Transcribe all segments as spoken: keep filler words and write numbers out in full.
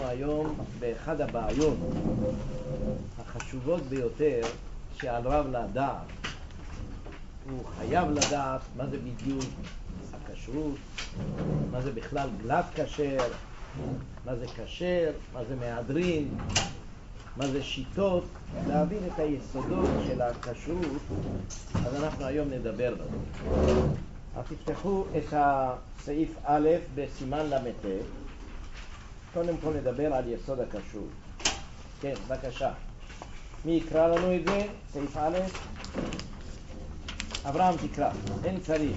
היום באחד הבעיות החשובות ביותר שעל רב לדעת. הוא חייב לדעת מה זה בדיוק הכשרות, מה זה בכלל גלת כשר, מה זה כשר, מה זה מהדרין, מה זה שיטות, להבין את היסודות של הכשרות. אז אנחנו היום נדבר בזה. אז תפתחו את הסעיף א' בסימן למ"ט. קודם כל נדבר על יסוד הכשרות. כן, בבקשה. מי יקרא לנו את זה? סעיף א'. אברהם תקרא. אין צריך.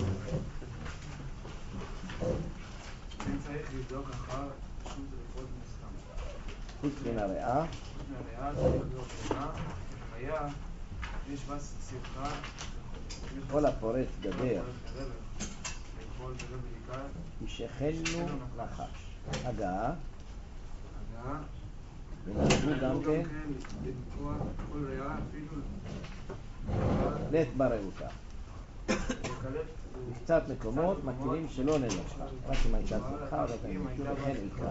אין צריך לבדוק אחר כשרות רפואת מוסכם. חוץ מן הריאה. חוץ מן הריאה, צריך לבדוק ריאה, חיה, יש בה שמחה. כל הפורץ גדר. לאכול גדר בדיקה. ישכנו נחש. הגעה. הגעה. ונעשו גם כן. לתקוע כל ריאה, אפילו. לית ברעותה. בקצת מקומות מכירים שלא ננשך, רק אם הייתה שמחה ואתה מכיר וכן עיקר.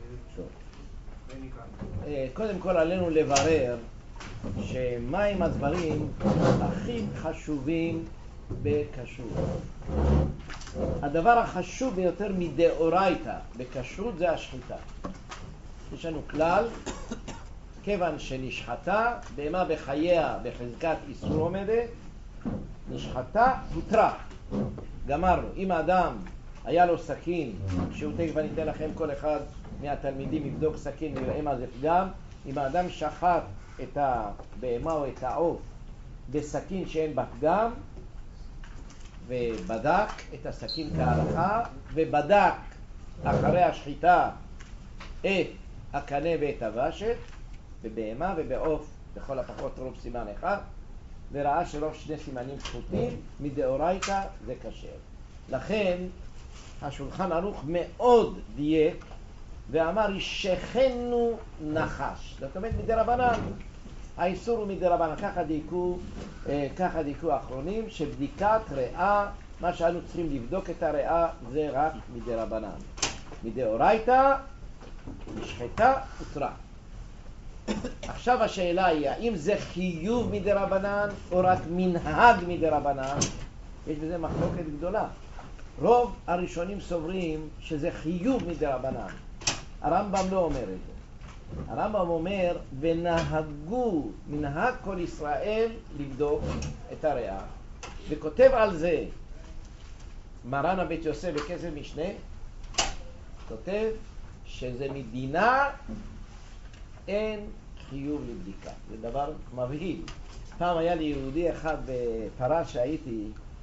קודם כל עלינו לברר שמהם הדברים הכי חשובים בכשרות. הדבר החשוב ביותר מדאורייתא בכשרות זה השחיטה. יש לנו כלל, כיוון שנשחטה בהמה בחייה בחזקת איסור עומדת, נשחטה הותרה. גמרנו. אם האדם היה לו סכין, שהוא תכף אני אתן לכם כל אחד מהתלמידים יבדוק סכין ויראה מה זה פגם. אם האדם שחט את הבהמה או את העוף בסכין שאין בה פגם ובדק את הסכין כהלכה ובדק אחרי השחיטה את הקנה ואת הוושת בבהמה ובעוף בכל הפחות רוב סימן אחד, וראה שרוב שני סימנים פחותים, מדאורייתא זה כשר. לכן השולחן ערוך מאוד דייק ואמר ישכנו נחש. זאת אומרת מדרבנן. האיסור הוא מדרבנן. ככה דייקו, ככה דייקו האחרונים, שבדיקת ריאה, מה שאנו צריכים לבדוק את הריאה זה רק מדרבנן. מדאורייתא נשחטה הותרה. עכשיו השאלה היא, האם זה חיוב מדרבנן או רק מנהג מדרבנן? יש בזה מחלוקת גדולה. רוב הראשונים סוברים שזה חיוב מדרבנן. הרמב"ם לא אומר את זה. הרמב"ם אומר, ונהגו, מנהג כל ישראל לבדוק את הריאה. וכותב על זה מרן הבית יוסף בכסף משנה, כותב שזה מדינה אין חיוב לבדיקה. זה דבר מבהיל. פעם היה לי יהודי אחד בפרס שהייתי,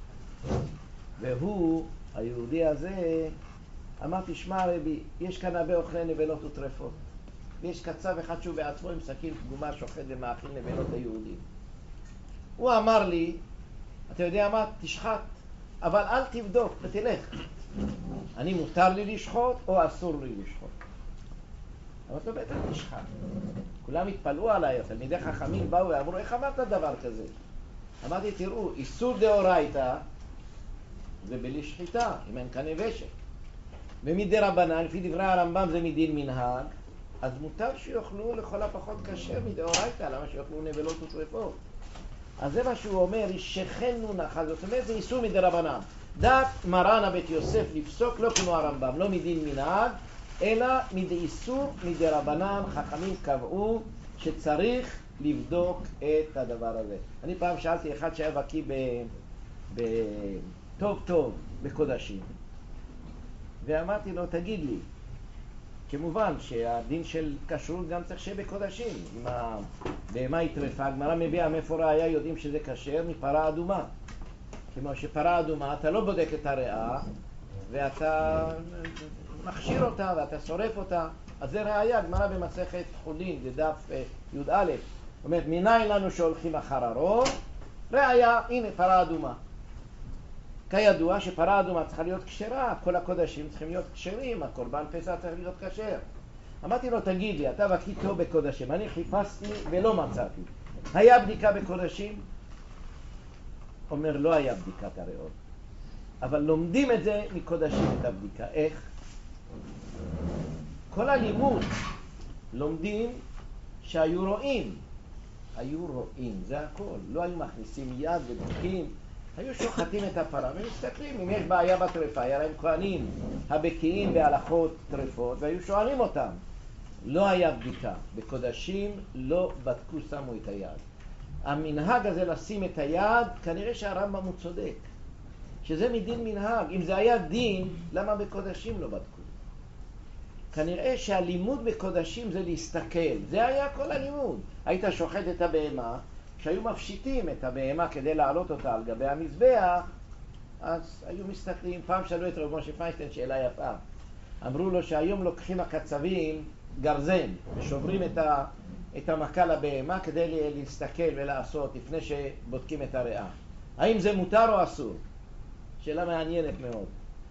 והוא, היהודי הזה, אמר, תשמע רבי, יש כאן הרבה אוכלי נבלות וטרפות. ויש קצב אחד שהוא בעצמו עם סכין פגומה שוחט ומאכיל נבלות היהודים. הוא אמר לי, אתה יודע מה? תשחט, אבל אל תבדוק ותלך. אני מותר לי לשחוט או אסור לי לשחוט? אבל אתה בטח תשחט. כולם התפלאו עליי, תלמידי חכמים באו ואמרו, איך אמרת דבר כזה? אמרתי, תראו, איסור דאורייתא זה בלי שחיטה, אם אין כאן נבשת. ומדרבנן, לפי דברי הרמב"ם זה מדין מנהג, אז מותר שיאכלו לכל הפחות כשר מדאורייתא, למה שיאכלו נבלות וטרפות? אז זה מה שהוא אומר, ישכנו נחש, זאת אומרת זה איסור מדרבנן. דעת מרן הבית יוסף לפסוק לא כמו הרמב"ם, לא מדין מנהג, אלא מדאיסור מדרבנן. חכמים קבעו שצריך לבדוק את הדבר הזה. אני פעם שאלתי אחד שהיה בקיא ב... ב... טוב טוב בקודשים, ואמרתי לו, תגיד לי, כמובן שהדין של כשרות גם צריך שיהיה בקודשים. אם הבהמה היא טרפה, הגמרא מביאה מאיפה ראיה יודעים שזה כשר? מפרה אדומה. כמו שפרה אדומה אתה לא בודק את הריאה ואתה מכשיר אותה ואתה שורף אותה, אז זה ראיה. הגמרא במסכת חולין בדף י"א אומרת, מניין לנו שהולכים אחר הרוב? ראיה, הנה פרה אדומה. כידוע שפרה אדומה צריכה להיות כשרה, כל הקודשים צריכים להיות כשרים, הקורבן פסח צריך להיות כשר. אמרתי לו, תגיד לי, אתה בקיא טוב בקודשים, אני חיפשתי ולא מצאתי. היה בדיקה בקודשים? אומר, לא היה בדיקת הריאות. אבל לומדים את זה מקודשים את הבדיקה. איך? כל הלימוד לומדים שהיו רואים. היו רואים, זה הכל. לא היו מכניסים יד ובודקים. היו שוחטים את הפרה ומסתכלים אם יש בעיה בטרפה. היה להם כהנים הבקיאים בהלכות טרפות והיו שואלים אותם. לא היה בדיקה. בקודשים לא בדקו, שמו את היד. המנהג הזה לשים את היד, כנראה שהרמב"ם הוא צודק. שזה מדין מנהג. אם זה היה דין, למה בקודשים לא בדקו? כנראה שהלימוד בקודשים זה להסתכל. זה היה כל הלימוד. היית שוחט את הבהמה, כשהיו מפשיטים את הבהמה כדי להעלות אותה על גבי המזבח, אז היו מסתכלים. פעם שאלו את רב משה פיינשטיין שאלה יפה. אמרו לו שהיום לוקחים הקצבים גרזן ושוברים את, ה, את המכה לבהמה כדי להסתכל ולעשות לפני שבודקים את הריאה. האם זה מותר או אסור? שאלה מעניינת מאוד.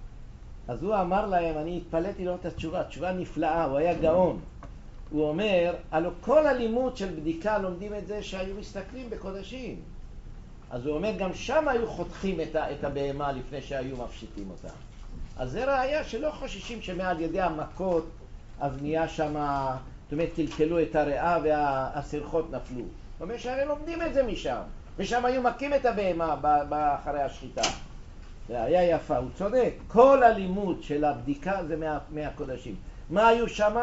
אז הוא אמר להם, אני התפלאתי לראות את התשובה, תשובה נפלאה, הוא היה גאון. הוא אומר, הלוא כל הלימוד של בדיקה לומדים את זה שהיו מסתכלים בקודשים. אז הוא אומר, גם שם היו חותכים את, ה, את הבהמה לפני שהיו מפשיטים אותה. אז זה ראיה שלא חוששים שמעל ידי המכות, אז נהיה שם, זאת אומרת, טלטלו את הריאה והסרחות נפלו. הוא אומר שהרי לומדים את זה משם, ושם היו מכים את הבהמה אחרי השחיטה. זה היה יפה, הוא צודק. כל הלימוד של הבדיקה זה מה, מהקודשים. מה היו שם?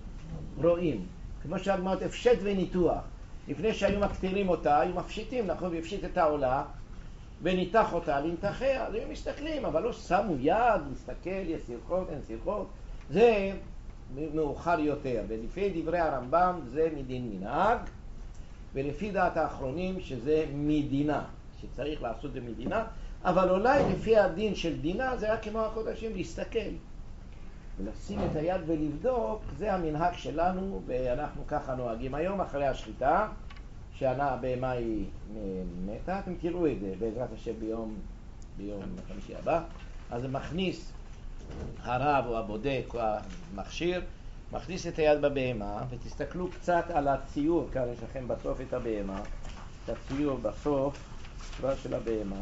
רואים. כמו שהגמרת, הפשט וניתוח. לפני שהיו מקטירים אותה, היו מפשיטים, נכון? והפשיט את העולה, וניתח אותה, לנתחיה. אז היו מסתכלים, אבל לא שמו יד, מסתכל, יש סרחות, אין סרחות. זה מאוחר יותר. ולפי דברי הרמב"ם זה מדין מנהג, ולפי דעת האחרונים שזה מדינה, שצריך לעשות זה מדינה. אבל אולי לפי הדין של דינה זה רק כמו הקודשים להסתכל ולשים את היד ולבדוק. זה המנהג שלנו ואנחנו ככה נוהגים היום אחרי השחיטה שהבהמה היא מתה. אתם תראו את זה בעזרת השם ביום, ביום חמישי הבא. אז זה מכניס הרב או הבודק או המכשיר, מכניס את היד בבהמה, ותסתכלו קצת על הציור. כאן יש לכם בסוף את הבהמה, את הציור בסוף של הבהמה.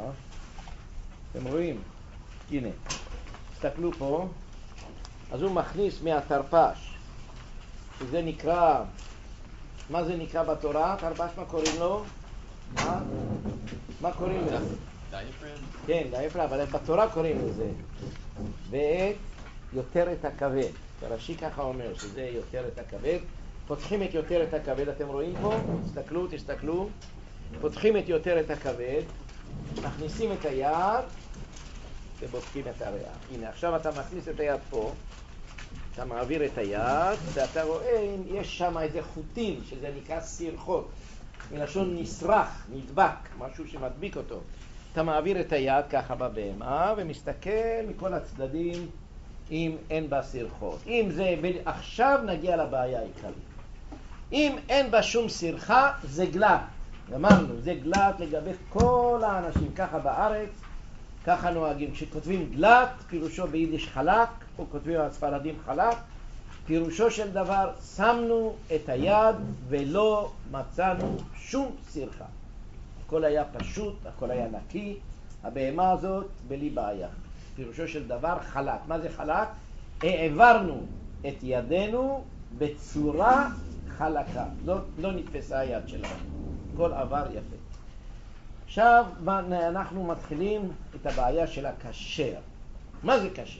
אתם רואים? הנה, תסתכלו פה. אז הוא מכניס מהתרפש, שזה נקרא, מה זה נקרא בתורה? תרפש, מה קוראים לו? מה? מה קוראים לזה? דיאפרם? כן, דיאפרם, אבל בתורה קוראים לזה. ואת יותרת הכבד. הרש"י ככה אומר שזה יותרת הכבד. פותחים את יותרת הכבד, אתם רואים פה? תסתכלו, תסתכלו. פותחים את יותרת הכבד, מכניסים את היד ובודקים את הריאה. הנה, עכשיו אתה מכניס את היד פה, אתה מעביר את היד, ואתה רואה, יש שם איזה חוטים, שזה נקרא סרחות, מלשון נסרח, נדבק, משהו שמדביק אותו. אתה מעביר את היד ככה בבהמה, ומסתכל מכל הצדדים אם אין בה סרחות. אם זה, עכשיו נגיע לבעיה העיקרית. אם אין בה שום סרחה, זה גלת. אמרנו, זה גלת לגבי כל האנשים, ככה בארץ, ככה נוהגים. כשכותבים גלת, פירושו ביידיש חלק, או כותבים על ספרדים חלק, פירושו של דבר, שמנו את היד ולא מצאנו שום סרחה. הכל היה פשוט, הכל היה נקי, הבהמה הזאת בלי בעיה. פירושו של דבר חלק. מה זה חלק? העברנו את ידינו בצורה חלקה. זאת לא נתפסה היד שלנו. הכל עבר יפה. עכשיו אנחנו מתחילים את הבעיה של הכשר. מה זה כשר?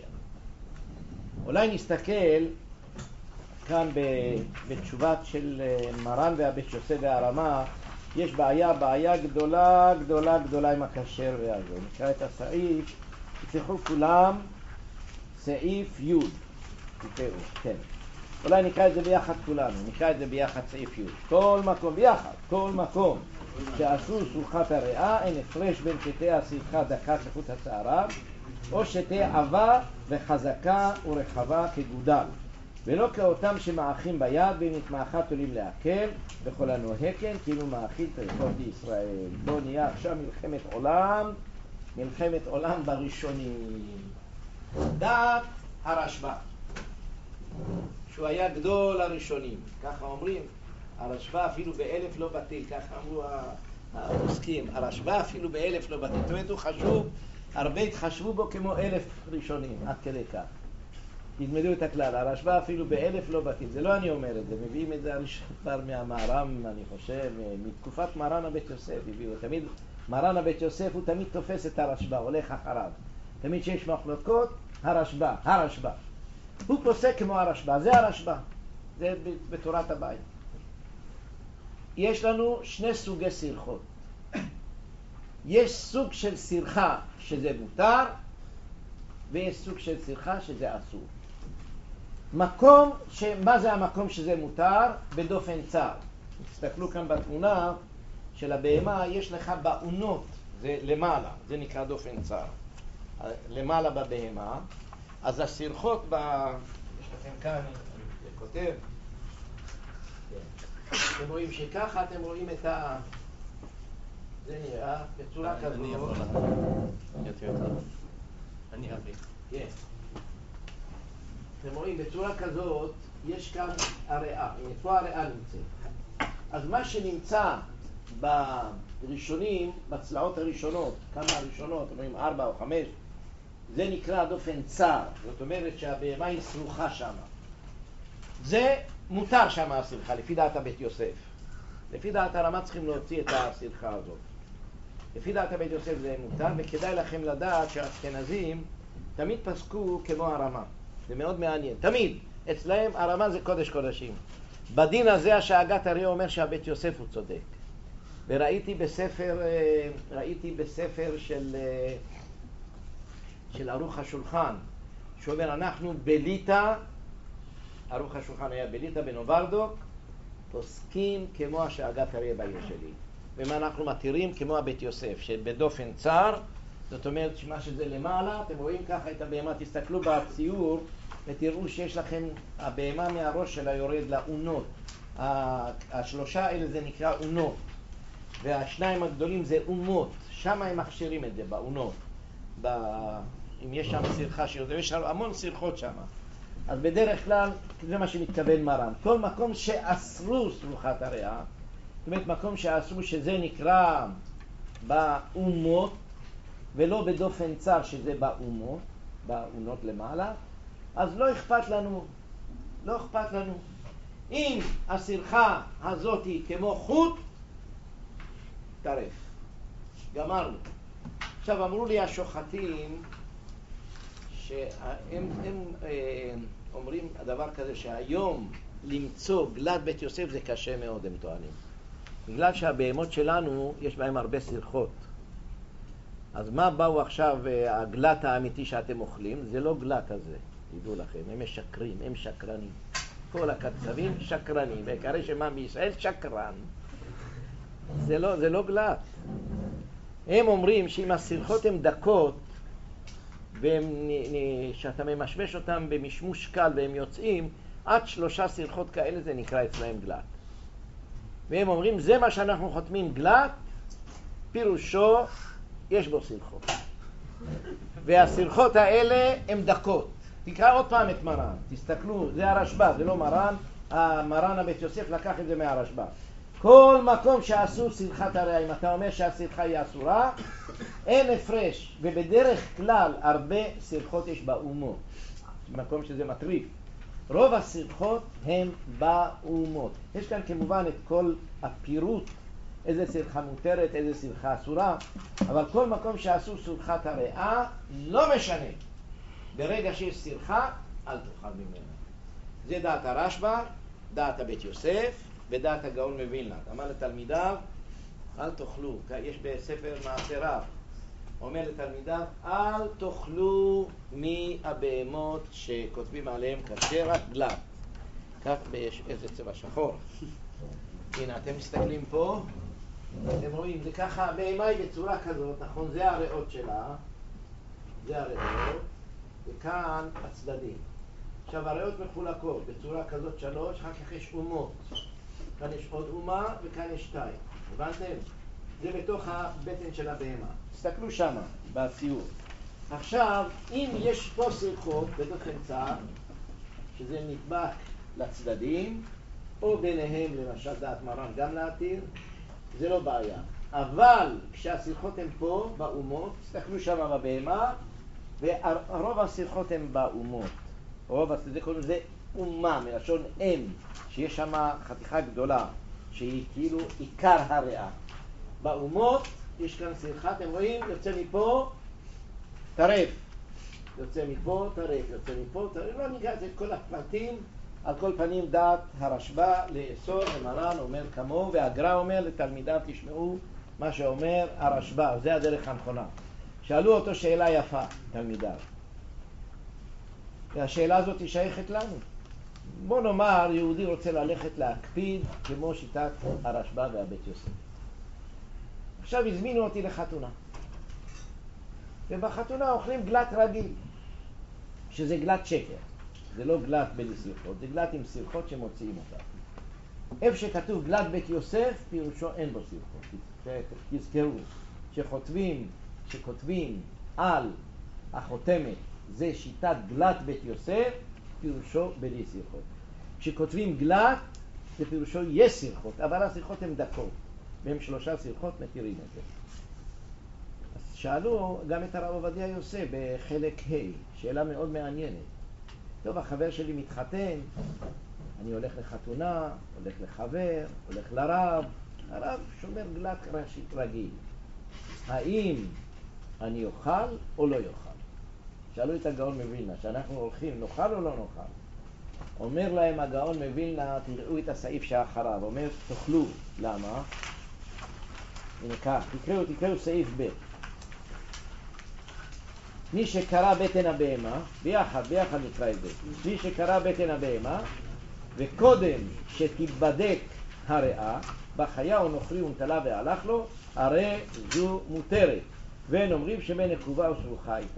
אולי נסתכל כאן בתשובת של מרן והבית יוסף והרמה. יש בעיה, בעיה גדולה, גדולה, גדולה עם הכשר והזה. נקרא את הסעיף, תפתחו כולם, סעיף י', תפתחו, כן. אולי נקרא את זה ביחד כולנו, נקרא את זה ביחד סעיף י'. כל מקום, ביחד, כל מקום שעשו סוכת הריאה, אין הפרש בין שתי הסבכה דקת לחוט הצערה, או שתי עבה וחזקה ורחבה כגודל. ולא כאותם שמאחים ביד, ואם נתמאחה תולים להקל, וכל הנוהג כן, כאילו מאכיל טרפות בישראל. בוא נהיה עכשיו מלחמת עולם, מלחמת עולם בראשונים. דעת הרשב"א, שהוא היה גדול הראשונים, ככה אומרים, הרשב"א אפילו באלף לא בטיל, ככה אמרו העוסקים, הרשב"א אפילו באלף לא בטיל. זאת אומרת, הוא חשוב, הרבה התחשבו בו כמו אלף ראשונים, עד כדי כך. תלמדו את הכלל, הרשב"א אפילו באלף לא בתים, זה לא אני אומר את זה, מביאים את זה הראשון כבר מהמהר"ם, אני חושב, מתקופת מרן הבית יוסף הביאו, תמיד מרן הבית יוסף הוא תמיד תופס את הרשב"א, הולך אחריו, תמיד שיש מחלוקות, הרשב"א, הרשב"א, הוא פוסק כמו הרשב"א, זה הרשב"א, זה בתורת הבית. יש לנו שני סוגי סרחות, יש סוג של סרחה שזה מותר, ויש סוג של סרחה שזה אסור. מקום, ש... מה זה המקום שזה מותר? בדופן צר. תסתכלו כאן בתמונה של הבהמה, יש לך באונות, זה למעלה, זה נקרא דופן צר. למעלה בבהמה, אז הסרחות, ב... יש לכם כאן, אני כותב, אתם רואים שככה אתם רואים את ה... זה נראה בצורה כזאת. אני יכול לך. אני אביא. כן. אתם רואים, בצורה כזאת, יש כאן הריאה. הנה, פה הריאה נמצאת. אז מה שנמצא בראשונים, בצלעות הראשונות, כמה הראשונות, אתם רואים, ארבע או חמש, זה נקרא דופן צר. זאת אומרת שהבהמה היא סרוחה שם. זה מותר שם הסרחה, לפי דעת הבית יוסף. לפי דעת הרמה צריכים להוציא את הסרחה הזאת. לפי דעת הבית יוסף זה מותר, וכדאי לכם לדעת שהאשכנזים תמיד פסקו כמו הרמה. זה מאוד מעניין. תמיד. אצלהם הרמה זה קודש קודשים. בדין הזה השאגת הרי אומר שהבית יוסף הוא צודק. וראיתי בספר, ראיתי בספר של, של ערוך השולחן, שאומר אנחנו בליטה, ערוך השולחן היה בליטה בנוברדוק, פוסקים כמו השאגת הרי בעיר שלי. ומה אנחנו מתירים כמו הבית יוסף, שבדופן צר, זאת אומרת שמה שזה למעלה, אתם רואים ככה את הבהמה, תסתכלו בציור ותראו שיש לכם, הבהמה מהראש שלה יורד לאונות. השלושה האלה זה נקרא אונות, והשניים הגדולים זה אומות, שם הם מכשירים את זה, באונות. ב... אם יש שם סרחה שיותר, יש המון סרחות שם. אז בדרך כלל, זה מה שמתכוון מרן. כל מקום שאסרו סרוחת הריאה, זאת אומרת מקום שאסרו שזה נקרא באומות, ולא בדופן צר שזה באומות, באונות למעלה, אז לא אכפת לנו, לא אכפת לנו. אם הסרחה הזאת היא כמו חוט, טרף. גמרנו. עכשיו אמרו לי השוחטים, שהם הם, אה, אומרים הדבר כזה שהיום למצוא גלת בית יוסף זה קשה מאוד, הם טוענים. בגלל שהבהמות שלנו יש בהם הרבה סרחות. אז מה באו עכשיו, הגלת האמיתי שאתם אוכלים? זה לא גלת הזה, תדעו לכם, הם משקרים, הם שקרנים. כל הקצבים שקרנים, בעיקר שמה מישראל שקרן. זה לא, זה לא גלת. הם אומרים שאם הסרחות הן דקות, ושאתה ממשמש אותם במשמוש קל והם יוצאים, עד שלושה סרחות כאלה זה נקרא אצלהם גלת. והם אומרים, זה מה שאנחנו חותמים גלת, פירושו, יש בו סרחות. והסרחות האלה הן דקות. תקרא עוד פעם את מרן, תסתכלו, זה הרשב"א, זה לא מרן, המרן הבית יוסף לקח את זה מהרשב"א. כל מקום שעשו סרחת הריאה, אם אתה אומר שהסרחה היא אסורה, אין הפרש, ובדרך כלל הרבה סרחות יש באומות, במקום שזה מטריף. רוב הסרחות הן באומות. יש כאן כמובן את כל הפירוט, איזה סרחה מותרת, איזה סרחה אסורה, אבל כל מקום שעשו סרחת הריאה, לא משנה. ברגע שיש סרחה, אל תאכל ממנה. זה דעת הרשב"א, דעת הבית יוסף, ודעת הגאון מווילנה. אמר לתלמידיו, אל תאכלו, יש בספר מעשרה, אומר לתלמידיו, אל תאכלו מהבהמות שכותבים עליהם כשר רק גלת. כך יש איזה צבע שחור. הנה, אתם מסתכלים פה, אתם רואים, זה ככה, הבהמה היא בצורה כזאת, נכון? זה הריאות שלה, זה הריאות, וכאן הצדדים. עכשיו, הריאות מחולקות בצורה כזאת שלוש, אחר כך יש אומות. כאן יש עוד אומה וכאן יש שתיים. הבנתם? זה בתוך הבטן של הבהמה. תסתכלו שמה, בציור. עכשיו, אם יש פה סרחות בדופן צר, שזה נדבק לצדדים, או ביניהם, למשל דעת מרן, גם להתיר, זה לא בעיה. אבל כשהסרחות הן פה, באומות, תסתכלו שמה בבהמה, ורוב הסרחות הן באומות. רוב השדה קוראים לזה אומה, מלשון אם, שיש שם חתיכה גדולה, שהיא כאילו עיקר הריאה. באומות יש כאן סרחה, אתם רואים? יוצא מפה טרף, יוצא מפה טרף, יוצא מפה טרף, לא ניגע את כל הפרטים. על כל פנים דעת הרשב"א לאסור, ומרן אומר כמוהו, והגר"א אומר לתלמידיו תשמעו מה שאומר הרשב"א, זה הדרך הנכונה. שאלו אותו שאלה יפה תלמידיו, והשאלה הזאת היא שייכת לנו. בוא נאמר יהודי רוצה ללכת להקפיד כמו שיטת הרשב"א והבית יוסף. עכשיו הזמינו אותי לחתונה, ובחתונה אוכלים גלת רגיל, שזה גלת שקר, זה לא גלת בלי סרחות, זה גלת עם סרחות שמוציאים אותה. איפה שכתוב גלת בית יוסף, פירושו אין בו סרחות. תזכרו שכותבים, שכותבים על החותמת זה שיטת גלת בית יוסף, פירושו בלי סרחות. כשכותבים גלת זה פירושו יש סרחות, אבל הסרחות הן דקות, והם שלושה סרחות מתירים את זה. אז שאלו גם את הרב עובדיה יוסף בחלק ה', שאלה מאוד מעניינת. טוב, החבר שלי מתחתן, אני הולך לחתונה, הולך לחבר, הולך לרב, הרב שומר גלת רגיל. האם אני אוכל או לא יאכל? שאלו את הגאון מווילנה, שאנחנו הולכים, נאכל או לא נאכל? אומר להם הגאון מווילנה, תראו את הסעיף שאחריו, אומר תאכלו. למה? הנה כך, תקראו, תקראו סעיף ב'. מי שקרא בטן הבהמה, ביחד, ביחד נקרא את זה. מי שקרא בטן הבהמה, וקודם שתיבדק הריאה, בחיה או נוכרי ונטלה והלך לו, הרי זו מותרת. ואין אומרים שמן נקובה או שרוחה איתה.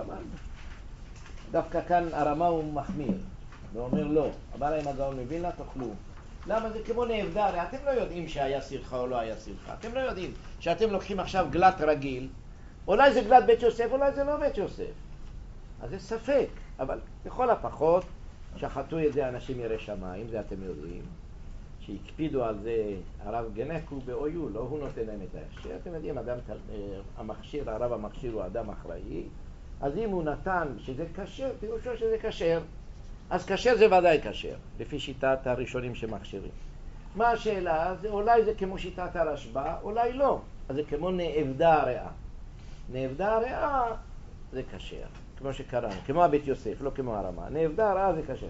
דווקא כאן הרמה הוא מחמיר, ואומר לא. אבל להם הגאון מווילנה, תאכלו. למה? זה כמו נאבדה, הרי אתם לא יודעים שהיה סרחה או לא היה סרחה. אתם לא יודעים שאתם לוקחים עכשיו גלת רגיל, אולי זה גלת בית יוסף, אולי זה לא בית יוסף. אז זה ספק, אבל בכל הפחות שחטו את זה אנשים ירא שמיים, זה אתם יודעים. שהקפידו על זה, הרב גנקו באויו, לא הוא נותן להם את ההכשר. אתם יודעים, אדם, המכשיר, הרב המכשיר הוא אדם אחראי, אז אם הוא נתן שזה כשר, פירושו שזה כשר, אז כשר זה ודאי כשר, לפי שיטת הראשונים שמכשירים. מה השאלה? זה, אולי זה כמו שיטת הרשב"א, אולי לא. אז זה כמו נאבדה הריאה. נאבדה הריאה זה כשר, כמו שקראנו, כמו הבית יוסף, לא כמו הרמה. נאבדה הריאה זה כשר.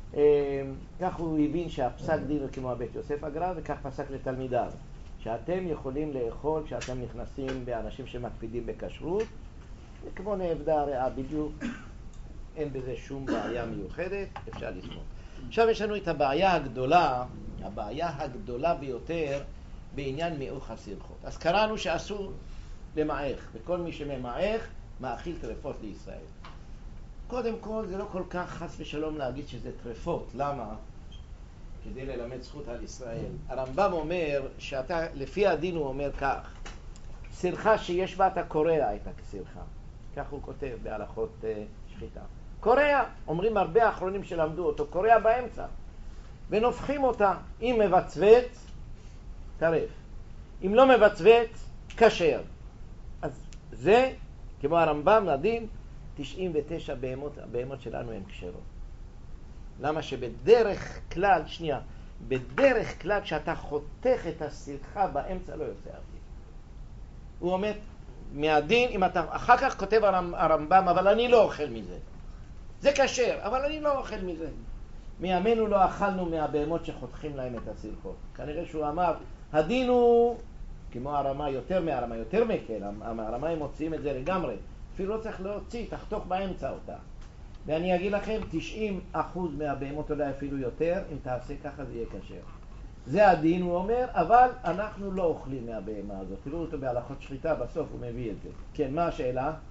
כך הוא הבין שהפסק דין הוא כמו הבית יוסף הגר"א, וכך פסק לתלמידיו, שאתם יכולים לאכול כשאתם נכנסים באנשים שמקפידים בכשרות, זה כמו נאבדה הריאה בדיוק, אין בזה שום בעיה מיוחדת, אפשר לסמוך. עכשיו יש לנו את הבעיה הגדולה, הבעיה הגדולה ביותר בעניין מאוך הסרחות. אז קראנו שאסור למעך, וכל מי שממעך מאכיל טרפות לישראל. קודם כל זה לא כל כך חס ושלום להגיד שזה טרפות. למה? כדי ללמד זכות על ישראל. הרמב"ם אומר שאתה, לפי הדין הוא אומר כך, סרחה שיש בה אתה קורע את הסרחה. כך הוא כותב בהלכות uh, שחיטה. קורע, אומרים הרבה האחרונים שלמדו אותו, קורע באמצע. ונופחים אותה. אם מבצבץ, טרף. אם לא מבצבץ, כשר. אז זה, כמו הרמב"ם, לדין, תשעים ותשע בהמות, הבהמות שלנו הן כשרות. למה שבדרך כלל, שנייה, בדרך כלל כשאתה חותך את הסרחה באמצע לא יוצא אוויר. הוא אומר, מהדין, אם אתה אחר כך כותב הרמב"ם, אבל אני לא אוכל מזה. זה כשר, אבל אני לא אוכל מזה. מימינו לא אכלנו מהבהמות שחותכים להם את הסרחות. כנראה שהוא אמר, הדין הוא, כמו הרמה, יותר מהרמה, יותר מקל, הרמה הם מוציאים את זה לגמרי. אפילו לא צריך להוציא, תחתוך באמצע אותה. ואני אגיד לכם, תשעים אחוז מהבהמות אולי אפילו יותר, אם תעשה ככה זה יהיה כשר. זה הדין, הוא אומר, אבל אנחנו לא אוכלים מהבהמה הזאת. תראו אותו בהלכות שחיטה, בסוף הוא מביא את זה. כן, מה השאלה? מה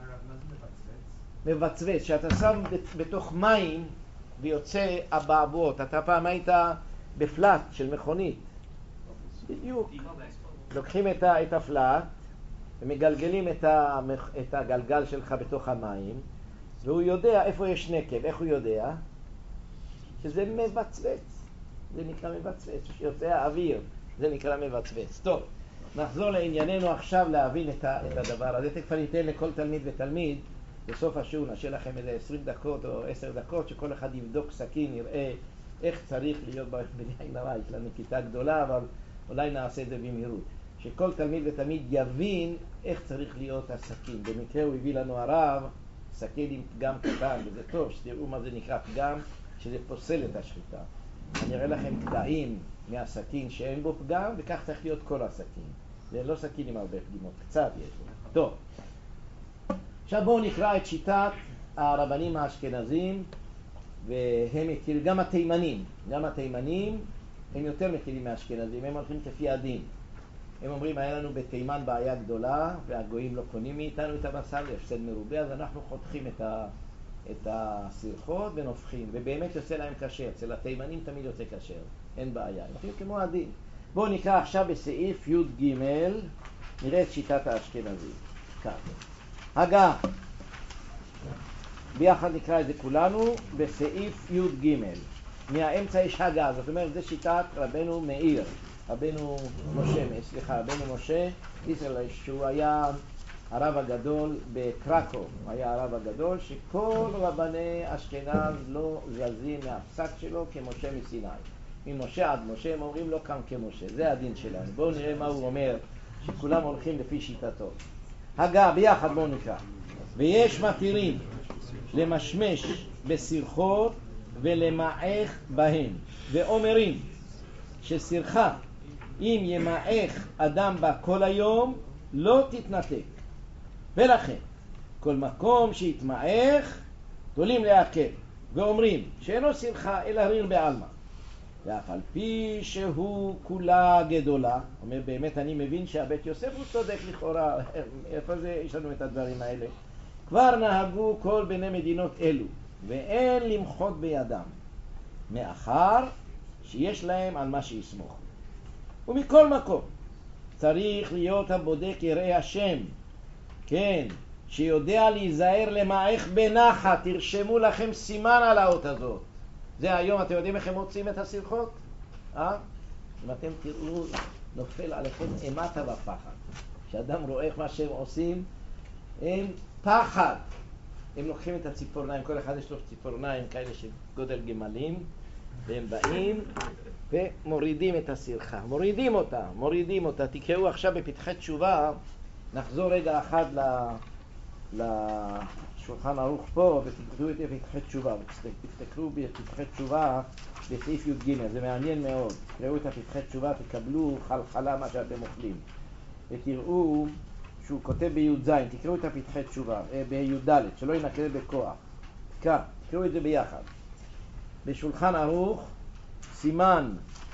זה מבצבץ? מבצבץ, שאתה שם בתוך מים ויוצא הבעבועות. אתה פעם היית בפלט של מכונית. בדיוק. לוקחים את, ה, את הפלט ומגלגלים את, ה, את הגלגל שלך בתוך המים, והוא יודע איפה יש נקב. איך הוא יודע? שזה מבצבץ. זה נקרא מבצבץ, שיוצא האוויר, זה נקרא מבצבץ. טוב, נחזור לענייננו עכשיו להבין את, ה, את הדבר הזה. תכף אני אתן לכל תלמיד ותלמיד בסוף השיעור נשאר לכם איזה עשרים דקות או עשר דקות, שכל אחד יבדוק סכין, יראה איך צריך להיות בלי עין הרע. יש לנו כיתה גדולה, אבל אולי נעשה את זה במהירות. שכל תלמיד ותמיד יבין איך צריך להיות הסכין. במקרה הוא הביא לנו הרב סכין עם פגם קטן, וזה טוב שתראו מה זה נקרא פגם, שזה פוסל את השחיטה. אני אראה לכם קטעים מהסכין שאין בו פגם, וכך צריך להיות כל הסכין. זה לא סכין עם הרבה פגימות, קצת יש לו. טוב, עכשיו בואו נקרא את שיטת הרבנים האשכנזים, והם מכירים, גם התימנים, גם התימנים הם יותר מכירים מהאשכנזים, הם הולכים לפי הדין. הם אומרים, היה לנו בתימן בעיה גדולה, והגויים לא קונים מאיתנו את הבשר, הפסד מרובה, אז אנחנו חותכים את, ה, את הסרחות ונופחים, ובאמת יוצא להם קשר. אצל התימנים תמיד יוצא קשר, אין בעיה, הם הולכים כמו הדין. בואו נקרא עכשיו בסעיף י' ג', נראה את שיטת האשכנזים. כך. הגה. ביחד נקרא את זה כולנו בסעיף י' ג'. מהאמצע יש הגה, זאת אומרת, זה שיטת רבנו מאיר. רבנו משה, סליחה, רבנו משה, ישראל, שהוא היה הרב הגדול בקרקוב, הוא היה הרב הגדול, שכל רבני אשכנז לא זזים מהפסק שלו כמשה מסיני. ממשה עד משה, הם אומרים לא קם כמשה, זה הדין שלנו. בואו נראה מה הוא אומר, שכולם הולכים לפי שיטתו. הגה, ביחד בואו נקרא. ויש מתירים למשמש בסרחות ולמעך בהם, ואומרים שסרחה אם ימעך אדם בה כל היום לא תתנתק, ולכן כל מקום שיתמעך תולים להקל, ואומרים שאינו סרחה אלא ריר בעלמא, ואף על פי שהוא כולה גדולה. אומר, באמת אני מבין שהבית יוסף הוא צודק לכאורה, איפה זה יש לנו את הדברים האלה? כבר נהגו כל בני מדינות אלו, ואין למחות בידם, מאחר שיש להם על מה שיסמוך. ומכל מקום צריך להיות הבודק יראי השם, כן, שיודע להיזהר למעך בנחת. תרשמו לכם סימן על האות הזאת. זה היום, אתם יודעים איך הם מוצאים את הסרחות? אה? אם אתם תראו, נופל עליכם אימתה ופחד. כשאדם רואה מה שהם עושים, הם פחד. הם לוקחים את הציפורניים, כל אחד יש לו ציפורניים כאלה של גודל גמלים, והם באים ומורידים את הסרחה, מורידים אותה, מורידים אותה. תקראו עכשיו בפתחי תשובה, נחזור רגע אחד לשולחן ערוך פה ותקראו את פתחי תשובה, תקראו בפתחי תשובה בסעיף י' ג', זה מעניין מאוד. תקראו את הפתחי תשובה, תקבלו חלחלה מה שאתם אוכלים, ותראו שהוא כותב בי' ז', תקראו את הפתחי תשובה, בי' ד', שלא ינקרא בכוח. כך, תקראו את זה ביחד. בשולחן ערוך, סימן,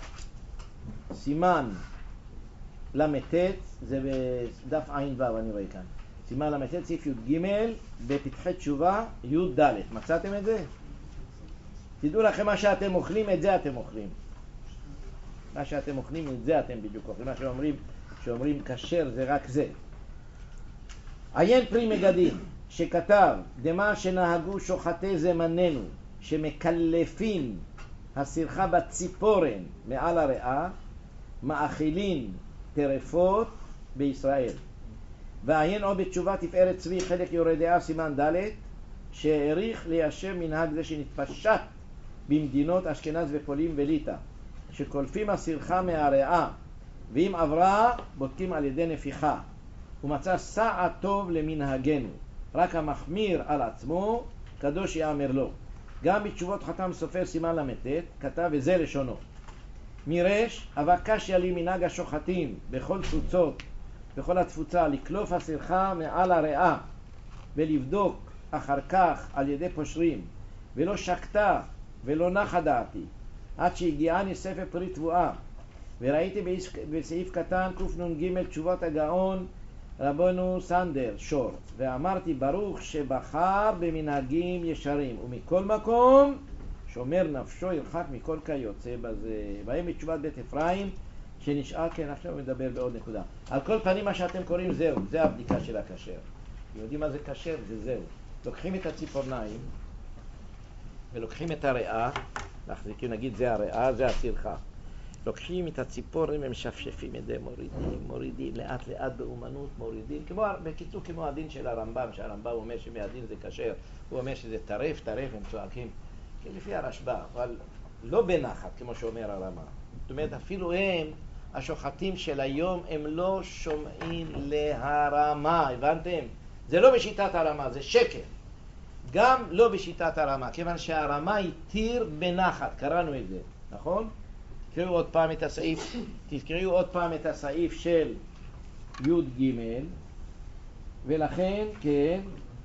סימן למתת, זה בדף עין וו, אני רואה כאן. סימן למתת, סעיף י' ג', בפתחי תשובה, י' ד'. מצאתם את זה? תדעו לכם, מה שאתם אוכלים, את זה אתם אוכלים. מה שאתם אוכלים, את זה אתם בדיוק אוכלים. מה שאומרים, שאומרים כשר, זה רק זה. עיין פרי מגדים, שכתב, דמה שנהגו שוחטי זמננו, שמקלפים הסרחה בציפורן מעל הריאה, מאכילים טרפות בישראל. ועיין עוד בתשובה תפארת צבי חלק יורדיה סימן ד', שהעריך ליישב מנהג זה שנתפשט במדינות אשכנז ופולין וליטא, שקולפים הסרחה מהריאה, ואם עברה בודקים על ידי נפיחה. ומצא סעד טוב למנהגנו, רק המחמיר על עצמו קדוש יאמר לו. גם בתשובות חתם סופר סימן למתת כתב וזה לשונו, מירש אבקש ילי מנהג השוחטים בכל תפוצות, בכל התפוצה, לקלוף הסרחה מעל הריאה ולבדוק אחר כך על ידי פושרים, ולא שקטה ולא נחה דעתי עד שהגיעני ספר פרי תבואה. וראיתי בסעיף קטן קנ"ג תשובות הגאון רבנו סנדר שור, ואמרתי ברוך שבחר במנהגים ישרים, ומכל מקום שומר נפשו ירחק מכל כיוצא בזה. והם בתשובת בית אפרים שנשאר, כן עכשיו מדבר בעוד נקודה. על כל פנים מה שאתם קוראים זהו, זה הבדיקה של הכשר. יודעים מה זה כשר? זה זהו. לוקחים את הציפורניים ולוקחים את הריאה, להחזיקים, נגיד זה הריאה, זה הסרחה, לוקחים את הציפורים, הם שפשפים את זה, מורידים, מורידים, לאט לאט באומנות מורידים, כמו, בקיצור כמו הדין של הרמב"ם, שהרמב"ם אומר שמהדין זה כשר, הוא אומר שזה טרף, טרף, הם צועקים, לפי הרשב"א, אבל לא בנחת, כמו שאומר הרמה. זאת אומרת, אפילו הם, השוחטים של היום, הם לא שומעים להרמה, הבנתם? זה לא בשיטת הרמה, זה שקר. גם לא בשיטת הרמה, כיוון שהרמה התיר בנחת, קראנו את זה, נכון? תקראו עוד פעם את הסעיף, תקראו עוד פעם את הסעיף של י' ג', ולכן, כן,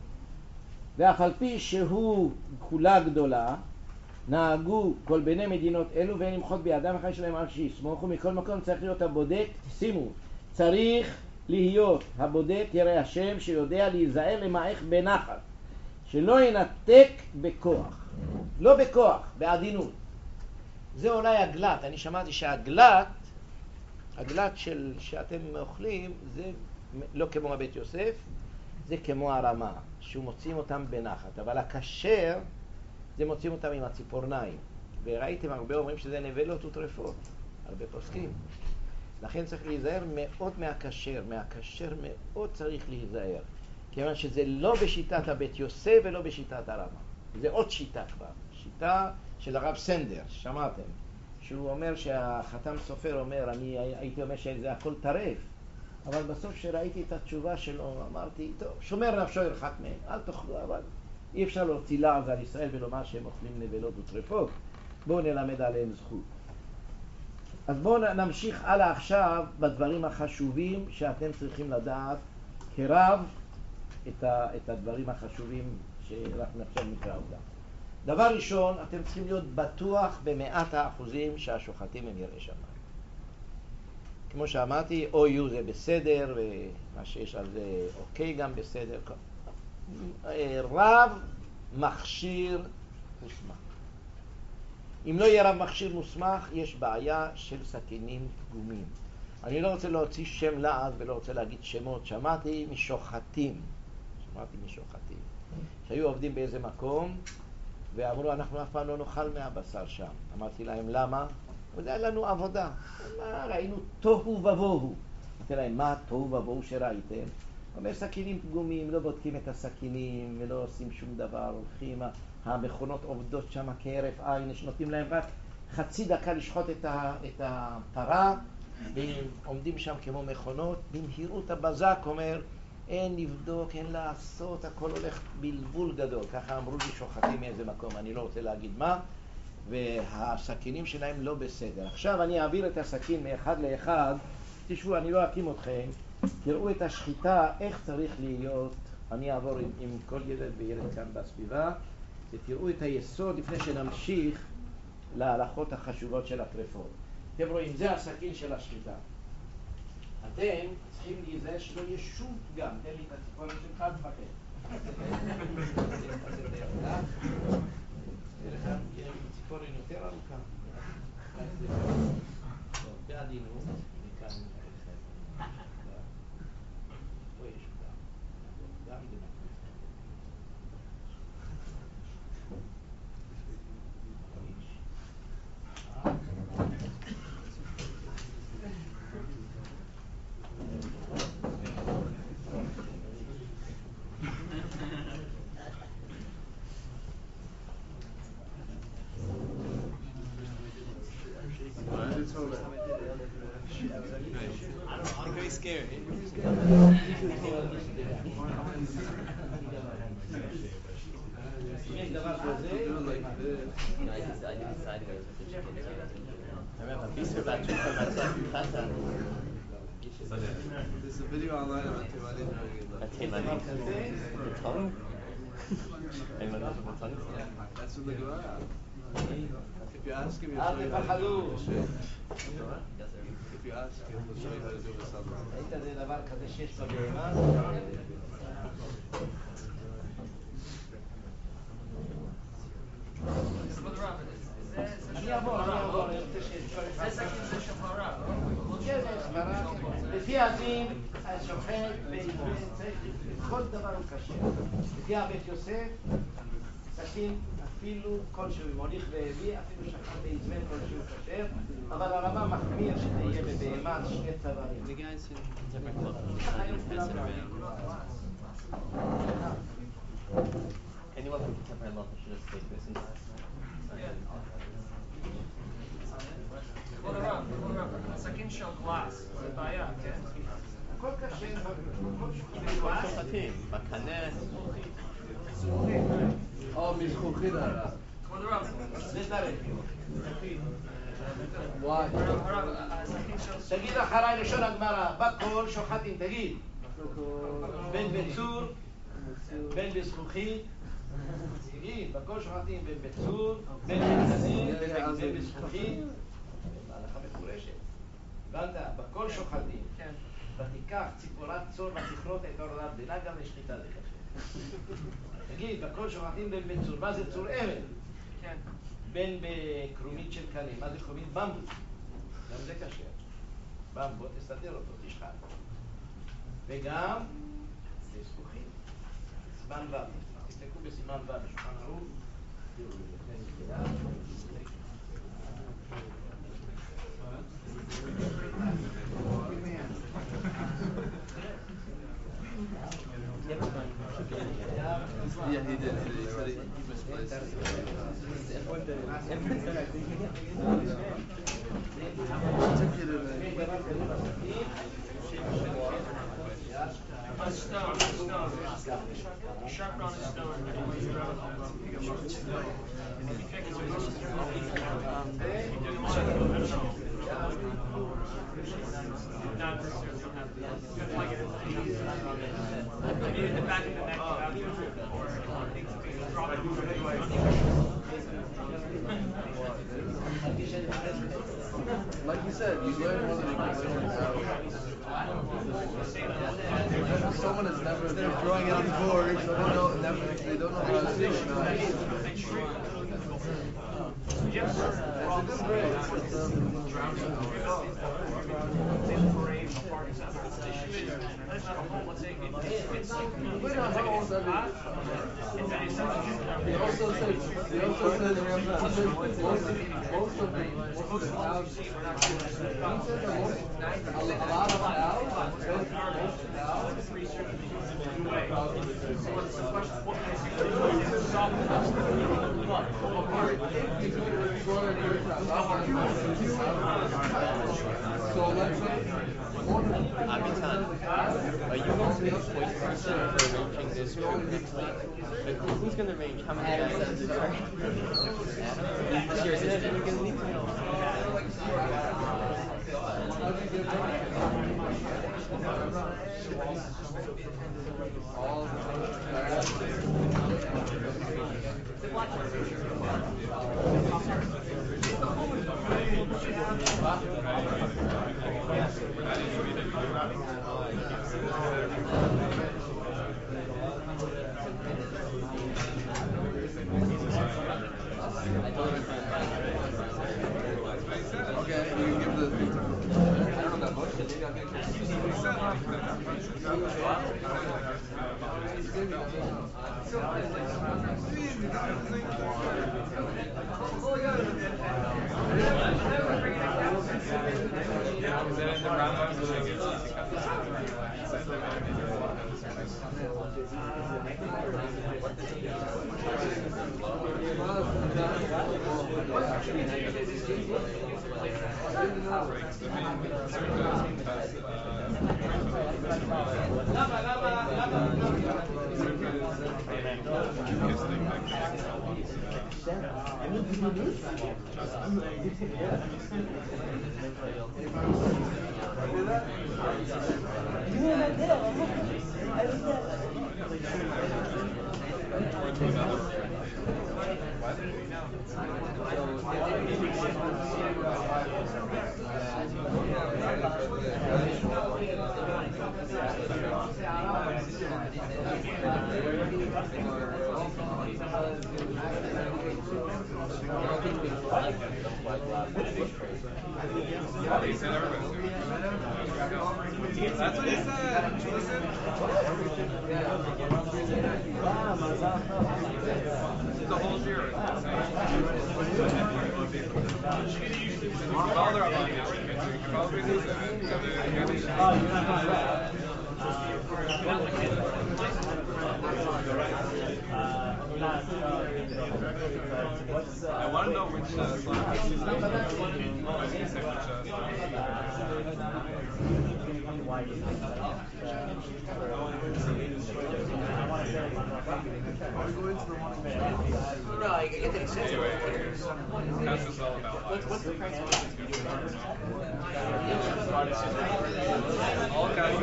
ואף על פי שהוא כולה גדולה, נהגו כל בני מדינות אלו ואין למחות בידם אחרי שלהם על שיסמוך, ומכל מקום צריך להיות הבודק, שימו, צריך להיות הבודק ירא השם שיודע להיזהר למעך בנחת, שלא ינתק בכוח, לא בכוח, בעדינות. זה אולי הגלת, אני שמעתי שהגלת, הגלת של, שאתם אוכלים, זה לא כמו הבית יוסף, זה כמו הרמה, שהוא מוצאים אותם בנחת, אבל הכשר, זה מוצאים אותם עם הציפורניים, וראיתם הרבה אומרים שזה נבלות וטרפות, הרבה פוסקים. לכן צריך להיזהר מאוד מהכשר, מהכשר מאוד צריך להיזהר, כיוון שזה לא בשיטת הבית יוסף ולא בשיטת הרמה, זה עוד שיטה כבר, שיטה של הרב סנדר, שמעתם, שהוא אומר שהחתם סופר אומר, אני הייתי אומר שזה הכל טרף, אבל בסוף שראיתי את התשובה שלו, אמרתי, טוב, שומר נפשו ירחק מהם, אל תאכלו, אבל אי אפשר להוציא לעז על ישראל ולומר שהם אוכלים נבלות וטרפות, בואו נלמד עליהם זכות. אז בואו נמשיך הלאה עכשיו בדברים החשובים שאתם צריכים לדעת כרב, את, ה, את הדברים החשובים שאנחנו עכשיו נקרא אותם. דבר ראשון, אתם צריכים להיות בטוח במאת האחוזים שהשוחטים הם יראי שמיים. כמו שאמרתי, או יו זה בסדר, ומה שיש על זה אוקיי גם בסדר. רב מכשיר מוסמך. אם לא יהיה רב מכשיר מוסמך, יש בעיה של סכינים פגומים. אני לא רוצה להוציא שם לעז ולא רוצה להגיד שמות. שמעתי משוחטים. שמעתי משוחטים. שהיו עובדים באיזה מקום, ואמרו, אנחנו אף פעם לא נאכל מהבשר שם. אמרתי להם, למה? וזה היה לנו עבודה. מה, ראינו תוהו ובוהו. אמרתי להם, מה תוהו ובוהו שראיתם? אומר, סכינים פגומים, לא בודקים את הסכינים, ולא עושים שום דבר, הולכים, המכונות עובדות שם כהרף עין, שנותנים להם רק חצי דקה לשחוט את, ה, את הפרה, והם עומדים שם כמו מכונות, במהירות הבזק אומר, אין לבדוק, אין לעשות, הכל הולך בלבול גדול. ככה אמרו לי שוחטים מאיזה מקום, אני לא רוצה להגיד מה, והסכינים שלהם לא בסדר. עכשיו אני אעביר את הסכין מאחד לאחד, תשבו, אני לא אקים אתכם, תראו את השחיטה, איך צריך להיות, אני אעבור עם, עם כל ילד וילד כאן בסביבה, ותראו את היסוד לפני שנמשיך להלכות החשובות של הטרפות. אתם רואים, זה הסכין של השחיטה. אתם צריכים להיזהר שלא יהיה שום פגם, תן לי את הציפורן שלך, תפחד. ולכן יהיה ציפורן יותר ארוכה. בעדינות, מכאן פה יש פגם. גם זה מקום. Scared. There's a video online about Timanim doing it. The tongue? That's from the Gemara. If you ask him, he'll אל show you how to do תפחדו. it. If you ask him, he'll show you how to do it something. ראית זה דבר כזה שיש בבהמה? אני אעבור, אני אעבור, אני רוצה שיש... זה סכין זה שפרה, לא? כן, סברה. לפי הדין, השופט צריך, כל דבר הוא קשה. לפי הבית יוסף, מסכים, אפילו כלשהו מוליך והביא, אפילו שכן באזמן כלשהו כשר, אבל הרמה מחמיר שזה יהיה בבהמה שני צווארים. The guys in different clubs are messing around. Anyone from contemporary love should have stayed missing last night. כבוד הרב, כבוד הרב, עסקים של גלאס, זה בעיה, כן? הכל קשה, הכל שוחטים, בקנה. או מזכוכית הרב. כבוד הרב, זה דרך. וואי. הרב, העסקים של... תגיד אחריי לשון הגמרא, בכל שוחטים, תגיד. בין בצור, בין בזכוכית, תגיד, בכל שוחטים בין בצור, בין בקנים, בין בזכוכית, בהלכה מפורשת. הבנת? בכל שוחטים. כן. ותיקח ציפורת צור ותכרות את עורדת דינה גם לשחיטה לכשר. תגיד, בכל שוחטים בין בצור, מה זה צור אבן? כן. בין בקרומית של קנים, מה זה קרומית? במבו. גם זה כשר. במבו, תסתדר אותו, תשחט. וגם בזכוכית. סימן ו'. תסתכלו בסימן ו' בשולחן ערוך. תראו, לפני סגירה. Yeah, he did. He said he, he misplaced it. A stone, a stone. Sharp on a stone. If you pick it, not necessarily don't have to. You plug it in. Maybe in the back of the neck, or things to be dropped. Like you said, you learn one thing, you learn how. Someone has never been throwing it on the board, so they don't, never, they don't know how to do it. Yes. That's a good break. We don't know what's under it. He also said, he also said, most of, most of the, most of the cows, he said that most, a, a lot of cows, most cows, so let's say, Abitan, are you going to be the point person for arranging this group next week? Like, who- who's going to arrange how many guys are in the car? Seriously, you're going to need to know. all okay, you can give the, I don't know that much, maybe I'll get למה, למה, למה? That's what he said. That's what he said. the whole year. All their money. You can probably lose it. Oh, you're not going to I want to know which uh, slot. No, I get the sense of Anyway, that's just all about life. What's the price? All guys.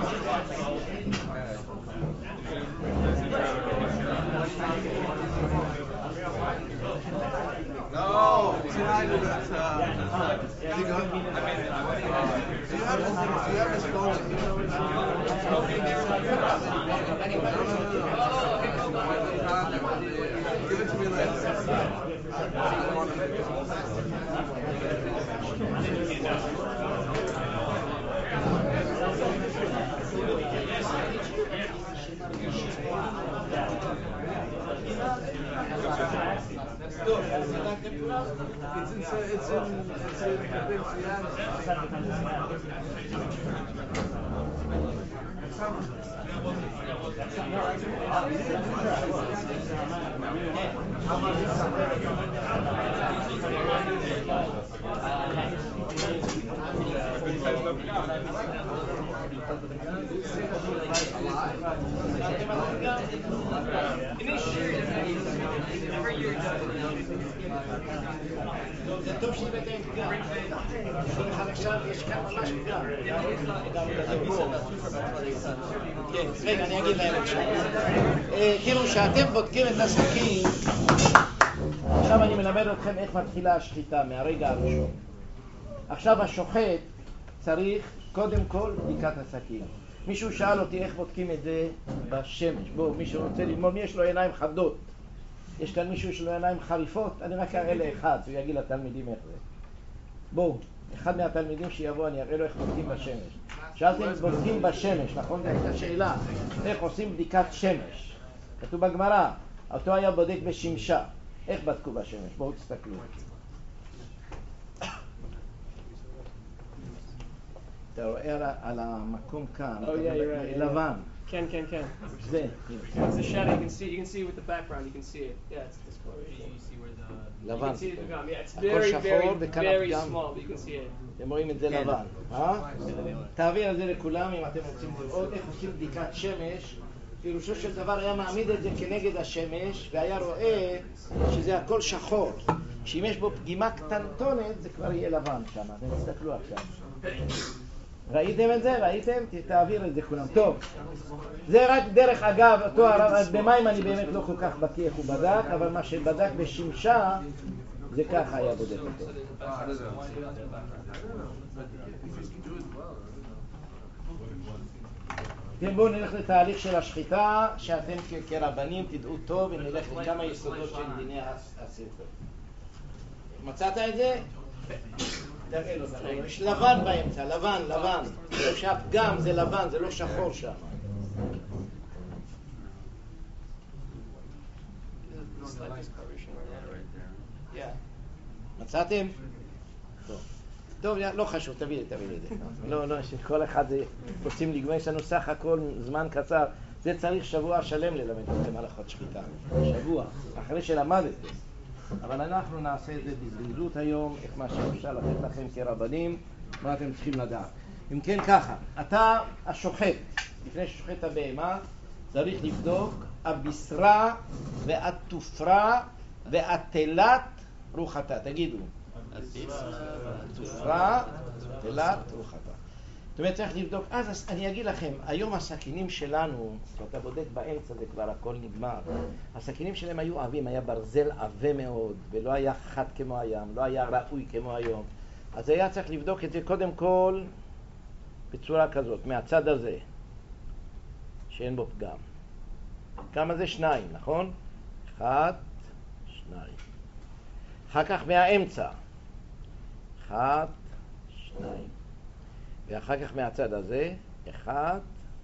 No, tonight is uh, you go. I mean, do you have do you have this phone? Give it to me later. It's in, it's in, it's in Vinciana. זה טוב שהבאתם פגם. כל אחד עכשיו יש כאן ממש פגם. כן, רגע, אני אגיד להם עכשיו. כאילו שאתם בודקים את הסכין, עכשיו אני מלמד אתכם איך מתחילה השחיטה מהרגע הראשון. עכשיו השוחט צריך קודם כל בדיקת הסכין. מישהו שאל אותי איך בודקים את זה בשמש. בואו, מישהו רוצה ללמוד, מי יש לו עיניים חדות? יש כאן מישהו שיש לו עיניים חריפות? אני רק אראה לאחד, הוא יגיד לתלמידים איך זה. בואו, אחד מהתלמידים שיבוא, אני אראה לו איך בודקים בשמש. שאלתם בודקים בשמש, נכון? זו הייתה שאלה. איך עושים בדיקת שמש? כתוב בגמרא, אותו היה בודק בשמשה. איך בדקו בשמש? בואו תסתכלו. אתה רואה על המקום כאן, לבן. Can, can, can. זה. It's a shadow. You can see. You can see with the background. You can see it. Yeah, it's this color. You see where the You לבן. can see the pagam. Yeah, it's הכל very, שחור very, וכאן very הפגם. small, but you can see it. אתם רואים את זה לבן. אה? תעביר את זה לכולם אם אתם רוצים לראות איך עושים בדיקת שמש. פירושו של דבר היה מעמיד את זה כנגד השמש והיה רואה שזה הכל שחור. שאם יש בו פגימה קטנטונת זה כבר יהיה לבן שם. אתם תסתכלו עכשיו. ראיתם את זה? ראיתם? תעביר את זה כולם. טוב. זה רק דרך אגב, אותו הרב, במים אני באמת לא כל כך בקיא איך הוא בדק, אבל מה שבדק בשמשה זה ככה היה בודק אותו. כן, בואו נלך לתהליך של השחיטה, שאתם כרבנים תדעו טוב ונלך לכמה יסודות של דיני הספר. מצאת את זה? תראה לו, יש לבן באמצע, לבן, לבן. שהפגם זה לבן, זה לא שחור שם. מצאתם? טוב. טוב, לא חשוב, תביא לי, תביא לי את זה. לא, לא, שכל אחד רוצים לגמור, יש לנו סך הכל זמן קצר. זה צריך שבוע שלם ללמד אתכם הלכות שחיטה. שבוע, אחרי שלמדתם. אבל אנחנו נעשה את זה בזריזות היום, איך מה שאפשר לתת לכם כרבנים, מה אתם צריכים לדעת. אם כן ככה, אתה השוחט, לפני ששוחט הבהמה, צריך לבדוק הבשרה והתופרה והתלת רוחתה. תגידו. התופרה, תלת רוחתה. זאת אומרת, צריך לבדוק. אז אני אגיד לכם, היום הסכינים שלנו, כשאתה בודק באמצע זה כבר הכל נגמר. הסכינים שלהם היו עבים, היה ברזל עבה מאוד, ולא היה חד כמו הים, לא היה ראוי כמו היום. אז היה צריך לבדוק את זה קודם כל בצורה כזאת, מהצד הזה, שאין בו פגם. כמה זה? שניים, נכון? אחד, שניים. אחר כך מהאמצע. אחד, שניים. ואחר כך מהצד הזה, אחד,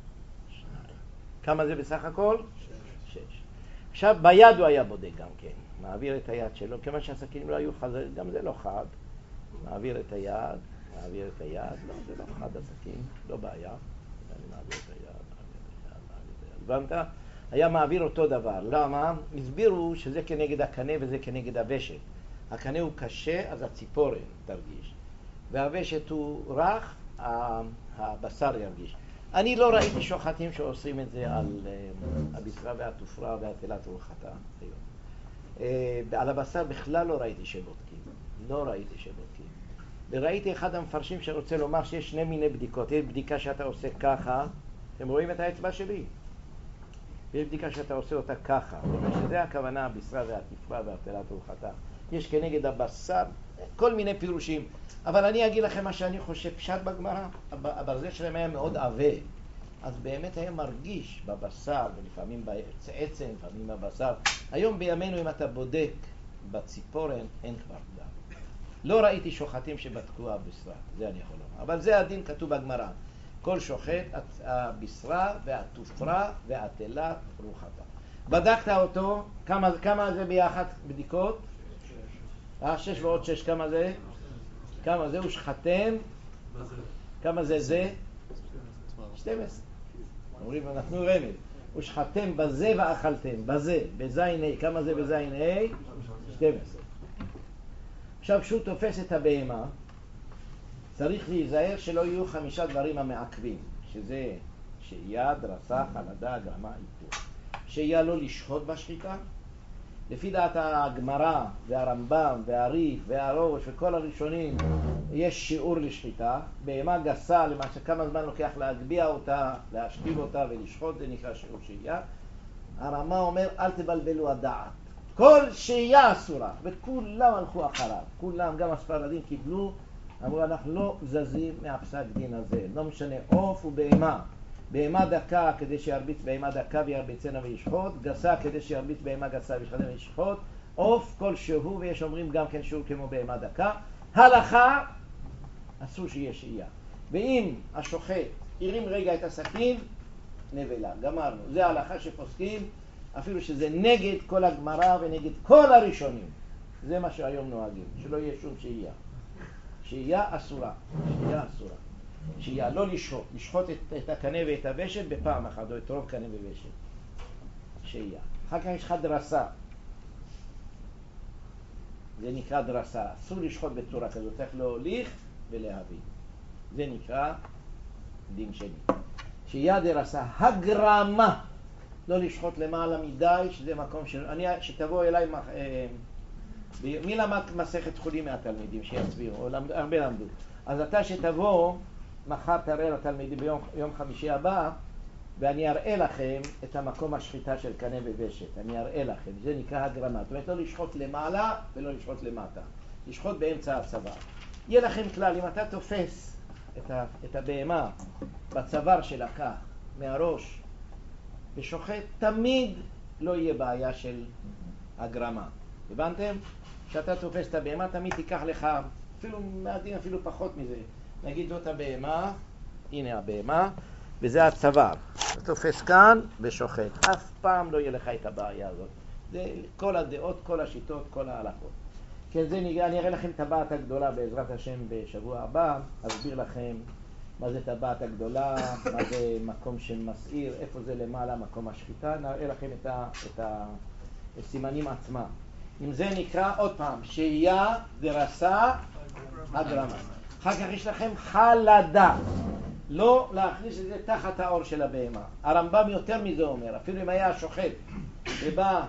שניים. כמה זה בסך הכל? שש. שש. עכשיו ביד הוא היה בודק גם כן. מעביר את היד שלו, כיוון שהסכינים לא היו חזרים, גם זה לא חד, מעביר את היד, מעביר את היד, לא, זה לא חד הסכין, לא בעיה, אני מעביר את היד, מעביר את היד, מעביר את היד, הבנת? היה מעביר אותו דבר, למה? הסבירו שזה כנגד הקנה וזה כנגד הוושת. הקנה הוא קשה, אז הציפורן תרגיש, והוושת הוא רך, הבשר ירגיש. אני לא ראיתי שוחטים שעושים את זה על הבשרה והתופרה והטלת רוחתה היום. על הבשר בכלל לא ראיתי שבודקים, לא ראיתי שבודקים. וראיתי אחד המפרשים שרוצה לומר שיש שני מיני בדיקות. יש בדיקה שאתה עושה ככה, אתם רואים את האצבע שלי? ויש בדיקה שאתה עושה אותה ככה, שזה הכוונה הבשרה והתפרה והטלת רוחתה. יש כנגד הבשר כל מיני פירושים, אבל אני אגיד לכם מה שאני חושב. פשט בגמרא, הברזל שלהם היה מאוד עבה, אז באמת היה מרגיש בבשר, ולפעמים בעצם, לפעמים בבשר. היום בימינו אם אתה בודק בציפורן, אין כבר דם. לא ראיתי שוחטים שבדקו הבשרה, זה אני יכול לומר, אבל זה הדין כתוב בגמרא. כל שוחט, הבשרה והתופרה והטלת רוחתה. בדקת אותו, כמה, כמה זה ביחד בדיקות? אה, שש ועוד שש, כמה זה? כמה זה? הוא שחתם? כמה זה זה? שתים עשרה. אומרים, נתנו רמז. הוא שחתם בזה ואכלתם, בזה, בזין A. כמה זה בזין A? שתים עשרה. עכשיו, כשהוא תופס את הבהמה, צריך להיזהר שלא יהיו חמישה דברים המעכבים, שזה שהייה, דרסה, חלדה, גרמה, איתור. שהייה לא לשחוט בשחיטה. לפי דעת הגמרא והרמב"ם והריף והראש וכל הראשונים יש שיעור לשחיטה. בהמה גסה, למעשה כמה זמן לוקח להגביע אותה, להשכיב אותה ולשחוט, זה נקרא שיעור שהייה. הרמ"א אומר אל תבלבלו הדעת, כל שהייה אסורה, וכולם הלכו אחריו, כולם, גם הספרדים קיבלו, אמרו אנחנו לא זזים מהפסק דין הזה, לא משנה עוף ובהמה. בהמה דקה כדי שירביץ בהמה דקה וירביצנה וישחוט, גסה כדי שירביץ בהמה גסה וישחוט וישחוט, עוף כל שהוא, ויש אומרים גם כן שיעור כמו בהמה דקה. הלכה, אסור שיהיה שהייה. ואם השוחט הרים רגע את הסכין, נבלה, גמרנו. זה ההלכה שפוסקים, אפילו שזה נגד כל הגמרא ונגד כל הראשונים. זה מה שהיום נוהגים, שלא יהיה שום שהייה. שהייה אסורה, שהייה אסורה. שהייה לא לשחוט, לשחוט את, את הקנה ואת הוושת בפעם אחת, או את רוב קנה וושת. שהייה. אחר כך יש לך דרסה. זה נקרא דרסה. אסור לשחוט בצורה כזאת, צריך להוליך ולהביא. זה נקרא דין שני. שהייה דרסה. הגרמה. לא לשחוט למעלה מדי, שזה מקום של... אני, שתבוא אליי... אה, מי למד מסכת חולין מהתלמידים שיצביעו? או למד, הרבה למדו. אז אתה שתבוא, מחר תראה לתלמידים ביום יום חמישי הבא, ואני אראה לכם את המקום השחיטה של קנה וושת. אני אראה לכם. זה נקרא הגרמה. זאת אומרת, לא לשחוט למעלה ולא לשחוט למטה. לשחוט באמצע הצוואר. יהיה לכם כלל, אם אתה תופס את, ה, את הבהמה בצוואר שלה כך, מהראש, ושוחט, תמיד לא יהיה בעיה של הגרמה. הבנתם? כשאתה תופס את הבהמה, תמיד תיקח לך, אפילו מעטים, אפילו פחות מזה. נגיד זאת הבהמה, הנה הבהמה, וזה הצוואר. אתה תופס כאן ושוחט. אף פעם לא יהיה לך את הבעיה הזאת. זה כל הדעות, כל השיטות, כל ההלכות. כן, זה ניגע, אני אראה לכם טבעת הגדולה בעזרת השם בשבוע הבא, אסביר לכם מה זה טבעת הגדולה, מה זה מקום שמסעיר, איפה זה למעלה, מקום השחיטה, נראה לכם את, ה, את הסימנים עצמם. אם זה נקרא עוד פעם, שהייה דרסה הגרמה. אחר כך יש לכם חלדה. לא להכניס את זה תחת האור של הבהמה. הרמב"ם יותר מזה אומר, אפילו אם היה השוחט ובא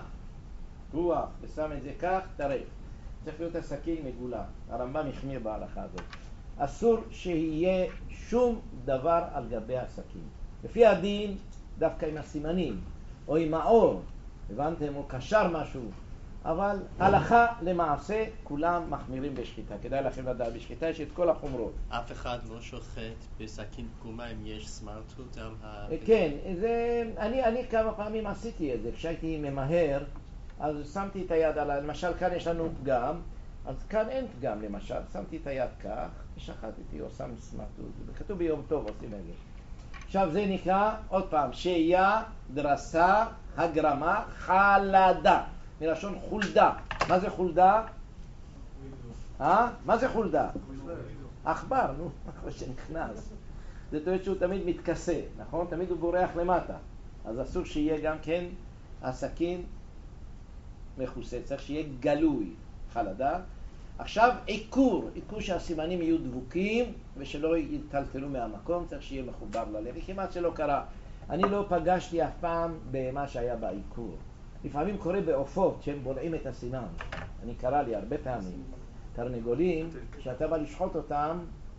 רוח ושם את זה כך, טרף. צריך להיות הסכין מגולה. הרמב"ם החמיר בהלכה הזאת. אסור שיהיה שום דבר על גבי הסכין. לפי הדין, דווקא עם הסימנים, או עם האור, הבנתם, או קשר משהו, אבל הלכה למעשה כולם מחמירים בשחיטה. כדאי לכם לדעת, בשחיטה יש את כל החומרות. אף אחד לא שוחט בסכין פגומה אם יש סמרטוט על ה... כן, זה, אני, אני כמה פעמים עשיתי את זה. כשהייתי ממהר, אז שמתי את היד על, למשל כאן יש לנו פגם, אז כאן אין פגם למשל, שמתי את היד כך, ושחטתי או שם סמרטוט. זה כתוב ביום טוב, עושים את זה. עכשיו זה נקרא, עוד פעם, שהייה דרסה הגרמה חלדה. מלשון חולדה. מה זה חולדה? אה? מה זה חולדה? עכבר, נו, אחרי שנכנס. זאת אומרת שהוא תמיד מתכסה, נכון? תמיד הוא בורח למטה. אז אסור שיהיה גם כן הסכין מכוסה, צריך שיהיה גלוי, חלדה. עכשיו עיקור, עיקור שהסימנים יהיו דבוקים ושלא יטלטלו מהמקום, צריך שיהיה מחובר ללב, וכמעט שלא קרה. אני לא פגשתי אף פעם במה שהיה בעיקור. לפעמים קורה בעופות שהם בולעים את הסימן. אני קרא לי הרבה פעמים. תרנגולים, שאתה בא לשחוט אותם,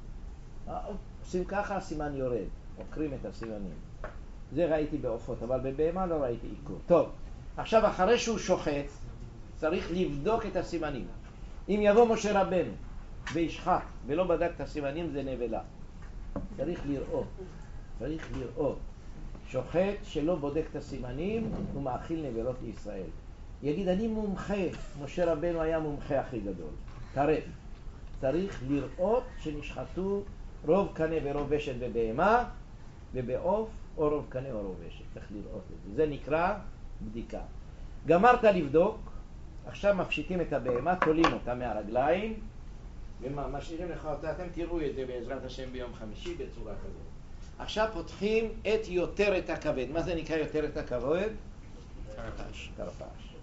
עושים ככה, הסימן יורד, עוקרים את הסימנים. זה ראיתי בעופות, אבל בבהמה לא ראיתי עיקור. טוב, עכשיו אחרי שהוא שוחט, צריך לבדוק את הסימנים. אם יבוא משה רבנו וישחט ולא בדק את הסימנים, זה נבלה. צריך לראות, צריך לראות. שוחט שלא בודק את הסימנים, הוא מאכיל נבלות לישראל. יגיד, אני מומחה, משה רבנו היה מומחה הכי גדול. טרף. צריך לראות שנשחטו רוב קנה ורוב ושת בבהמה, ובעוף או רוב קנה או רוב ושת. צריך לראות את זה. זה נקרא בדיקה. גמרת לבדוק, עכשיו מפשיטים את הבהמה, תולים אותה מהרגליים, ומשאירים לך אותה. אתם תראו את זה בעזרת השם ביום חמישי בצורה כזאת. עכשיו פותחים את יותר את הכבד. מה זה נקרא יותר את הכבד? תרפש. תרפש.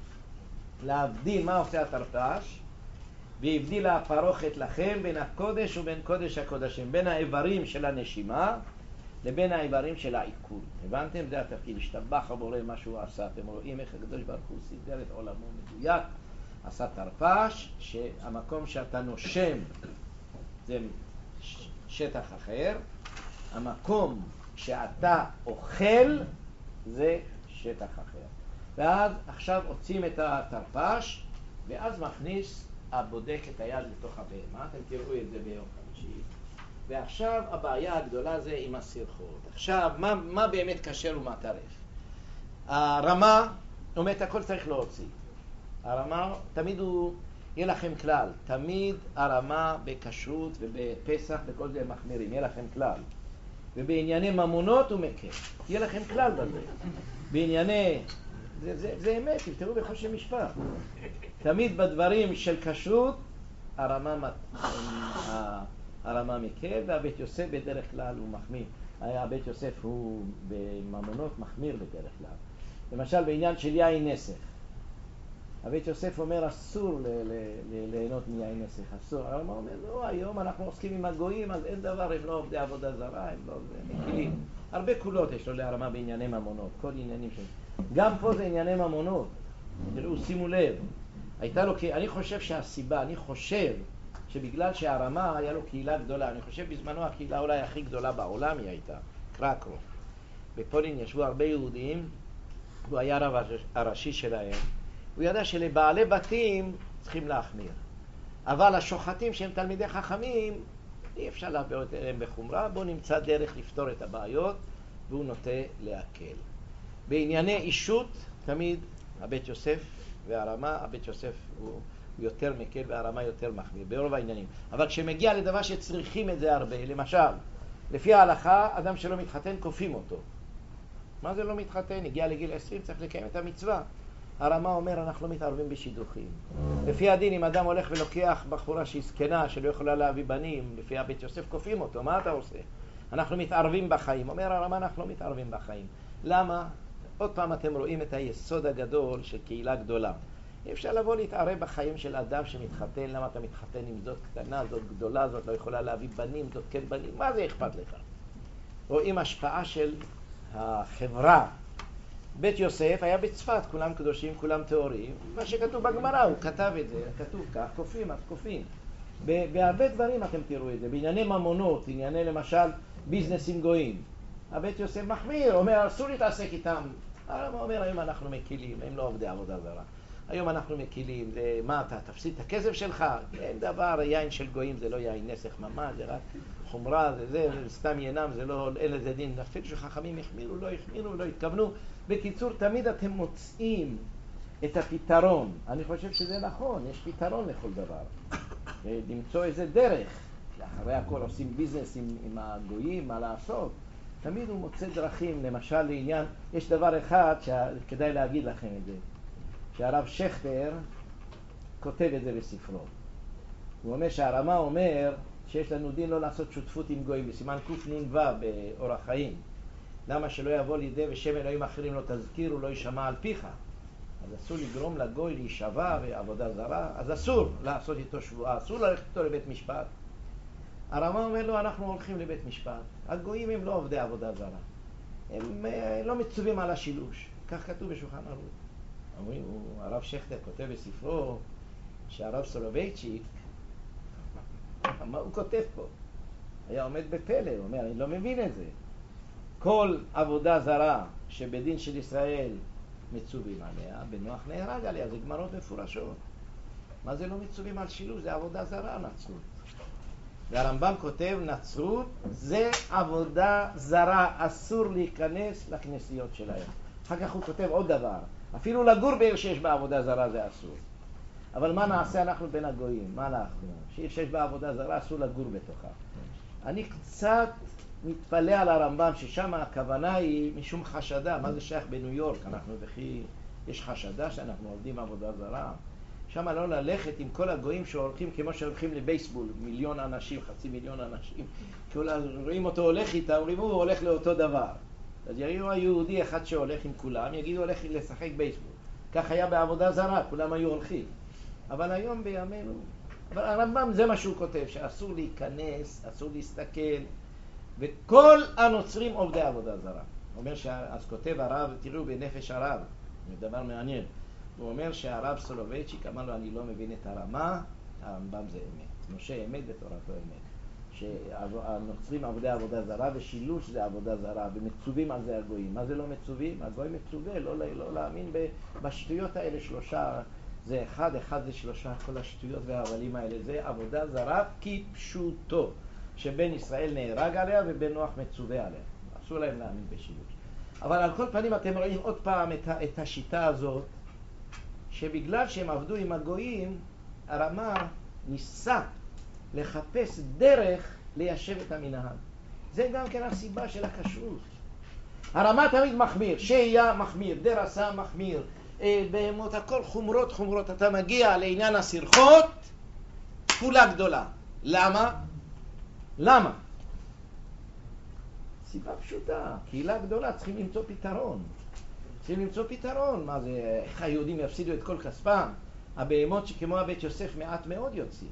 להבדיל מה עושה התרפש? והבדילה הפרוכת לכם בין הקודש ובין קודש הקודשים, בין האיברים של הנשימה לבין האיברים של העיכול. הבנתם? זה התפקיד. השתבח הבורא מה שהוא עשה. אתם רואים איך הקדוש ברוך הוא סידר את עולמו מדויק. עשה תרפש, שהמקום שאתה נושם זה שטח אחר, המקום שאתה אוכל זה שטח אחר. ואז עכשיו עוצים את התרפש, ואז מכניס הבודק את היד לתוך הבהמה. אתם תראו את זה ביום חמישי. ועכשיו הבעיה הגדולה זה עם הסרחות. עכשיו, מה, מה באמת כשר ומה טרף? הרמה, אומרת, הכל צריך להוציא. הרמה, תמיד הוא, יהיה לכם כלל, תמיד הרמה בכשרות ובפסח, בכל זה מחמירים, יהיה לכם כלל. ובענייני ממונות הוא מקל. יהיה לכם כלל בזה. בענייני, זה, זה, זה אמת, תראו בחושן משפט. תמיד בדברים של כשרות, הרמה, הרמה מקל, והבית יוסף בדרך כלל הוא מחמיר. הבית יוסף הוא בממונות מחמיר בדרך כלל. למשל בעניין של יין נסך. הבית יוסף אומר אסור ליהנות מיין נסך, אסור. הרמה אומר, לא, היום אנחנו עוסקים עם הגויים, אז אין דבר, הם לא עובדי עבודה זרה, הם לא מקילים. הרבה קולות יש לו להרמה בענייני ממונות, כל עניינים שלהם. גם פה זה ענייני ממונות. תראו, שימו לב. הייתה לו, אני חושב שהסיבה, אני חושב שבגלל שהרמה היה לו קהילה גדולה, אני חושב בזמנו הקהילה אולי הכי גדולה בעולם היא הייתה, קרקו. בפולין ישבו הרבה יהודים, הוא היה הרב הראשי שלהם. הוא ידע שלבעלי בתים צריכים להחמיר. אבל השוחטים שהם תלמידי חכמים, אי אפשר להביא אותם בחומרה, בואו נמצא דרך לפתור את הבעיות, והוא נוטה להקל. בענייני אישות, תמיד הבית יוסף והרמה, הבית יוסף הוא יותר מקל והרמה יותר מחמיר, ברוב העניינים. אבל כשמגיע לדבר שצריכים את זה הרבה, למשל, לפי ההלכה, אדם שלא מתחתן, כופים אותו. מה זה לא מתחתן? הגיע לגיל עשרים, צריך לקיים את המצווה. הרמה אומר, אנחנו לא מתערבים בשידוכים. לפי הדין, אם אדם הולך ולוקח בחורה שהיא זקנה, שלא יכולה להביא בנים, לפי הבית יוסף כופים אותו, מה אתה עושה? אנחנו מתערבים בחיים. אומר הרמה, אנחנו לא מתערבים בחיים. למה? עוד פעם אתם רואים את היסוד הגדול של קהילה גדולה. אי אפשר לבוא להתערב בחיים של אדם שמתחתן, למה אתה מתחתן עם זאת קטנה, זאת גדולה, זאת לא יכולה להביא בנים, זאת כן בנים, מה זה אכפת לך? רואים השפעה של החברה. בית יוסף היה בצפת, כולם קדושים, כולם טהורים. מה שכתוב בגמרא, הוא כתב את זה, כתוב כך, כופים, אז כופים. בהרבה דברים אתם תראו את זה, בענייני ממונות, ענייני למשל ביזנס עם גויים. הבית יוסף מחמיר, אומר, אסור להתעסק איתם. הרב אומר, היום אנחנו מקילים, הם לא עובדי עבודה זרה. היום אנחנו מקילים, זה, מה אתה, תפסיד את הכסף שלך? אין דבר, יין של גויים זה לא יין נסך ממש, זה רק חומרה, זה, זה, זה סתם ינם, זה לא, אין לזה דין. אפילו שחכמים החמירו, לא החמירו, לא התכוונו. בקיצור, תמיד אתם מוצאים את הפתרון. אני חושב שזה נכון, יש פתרון לכל דבר. למצוא איזה דרך. אחרי הכל עושים ביזנס עם, עם הגויים, מה לעשות. תמיד הוא מוצא דרכים, למשל לעניין, יש דבר אחד שכדאי להגיד לכם את זה. שהרב שכטר כותב את זה בספרו. הוא אומר שהרמה אומר שיש לנו דין לא לעשות שותפות עם גויים, בסימן קנ"ו באורח חיים. למה שלא יבוא לידי ושם אלוהים אחרים לא תזכיר ולא יישמע על פיך? אז אסור לגרום לגוי להישבע בעבודה זרה, אז אסור לעשות איתו שבועה, אסור ללכת איתו לבית משפט. הרמה אומר לו, אנחנו הולכים לבית משפט. הגויים הם לא עובדי עבודה זרה. הם לא מצווים על השילוש. כך כתוב בשולחן ערוך. אומרים, הרב שכטר כותב בספרו שהרב סולובייצ'יק, מה הוא כותב פה? היה עומד בפלא, הוא אומר, אני לא מבין את זה. כל עבודה זרה שבדין של ישראל מצווים עליה, בנוח נהרג עליה, זה גמרות מפורשות. מה זה לא מצווים על שילוש? זה עבודה זרה, נצרות. והרמב"ם כותב, נצרות זה עבודה זרה, אסור להיכנס לכנסיות שלהם. אחר כך הוא כותב עוד דבר, אפילו לגור בעיר שיש בה עבודה זרה זה אסור. אבל מה נעשה אנחנו בין הגויים? מה אנחנו? שעיר שיש בה עבודה זרה אסור לגור בתוכה. אני קצת מתפלא על הרמב"ם ששם הכוונה היא משום חשדה. מה זה שייך בניו יורק? אנחנו וכי יש חשדה שאנחנו עובדים עבודה זרה. שם לא ללכת עם כל הגויים שהולכים כמו שהולכים לבייסבול, מיליון אנשים, חצי מיליון אנשים. רואים אותו הולך איתה, אומרים הוא הולך לאותו דבר. אז יראו היהודי אחד שהולך עם כולם, יגידו הולך לשחק בייסבול. כך היה בעבודה זרה, כולם היו הולכים. אבל היום בימינו, אבל הרמב"ם זה מה שהוא כותב, שאסור להיכנס, אסור להסתכל, וכל הנוצרים עובדי עבודה זרה. הוא אומר, אז כותב הרב, תראו בנפש הרב, זה דבר מעניין. הוא אומר שהרב סולובייצ'יק אמר לו, אני לא מבין את הרמה, הרמב"ם זה אמת. משה אמת בתורתו אמת. שהנוצרים עבדי עבודה זרה ושילוש זה עבודה זרה, ומצווים על זה הגויים. מה זה לא מצווים? הגוי מצווה, לא, לא, לא להאמין בשטויות האלה שלושה. זה אחד, אחד זה שלושה, כל השטויות וההבלים האלה. זה עבודה זרה כפשוטו, שבן ישראל נהרג עליה ובן נוח מצווה עליה. אסור להם להאמין בשילוש. אבל על כל פנים אתם רואים עוד פעם את, את השיטה הזאת, שבגלל שהם עבדו עם הגויים, הרמה ניסה לחפש דרך ליישב את המנהג. זה גם כן הסיבה של הכשרות. הרמה תמיד מחמיר, שהיה מחמיר, דרסה מחמיר, אה, בהמות, הכל חומרות חומרות. אתה מגיע לעניין הסרחות, כפולה גדולה. למה? למה? סיבה פשוטה, קהילה גדולה, צריכים למצוא פתרון. צריכים למצוא פתרון. מה זה, איך היהודים יפסידו את כל כספם? הבהמות שכמו הבית יוסף מעט מאוד יוצאים.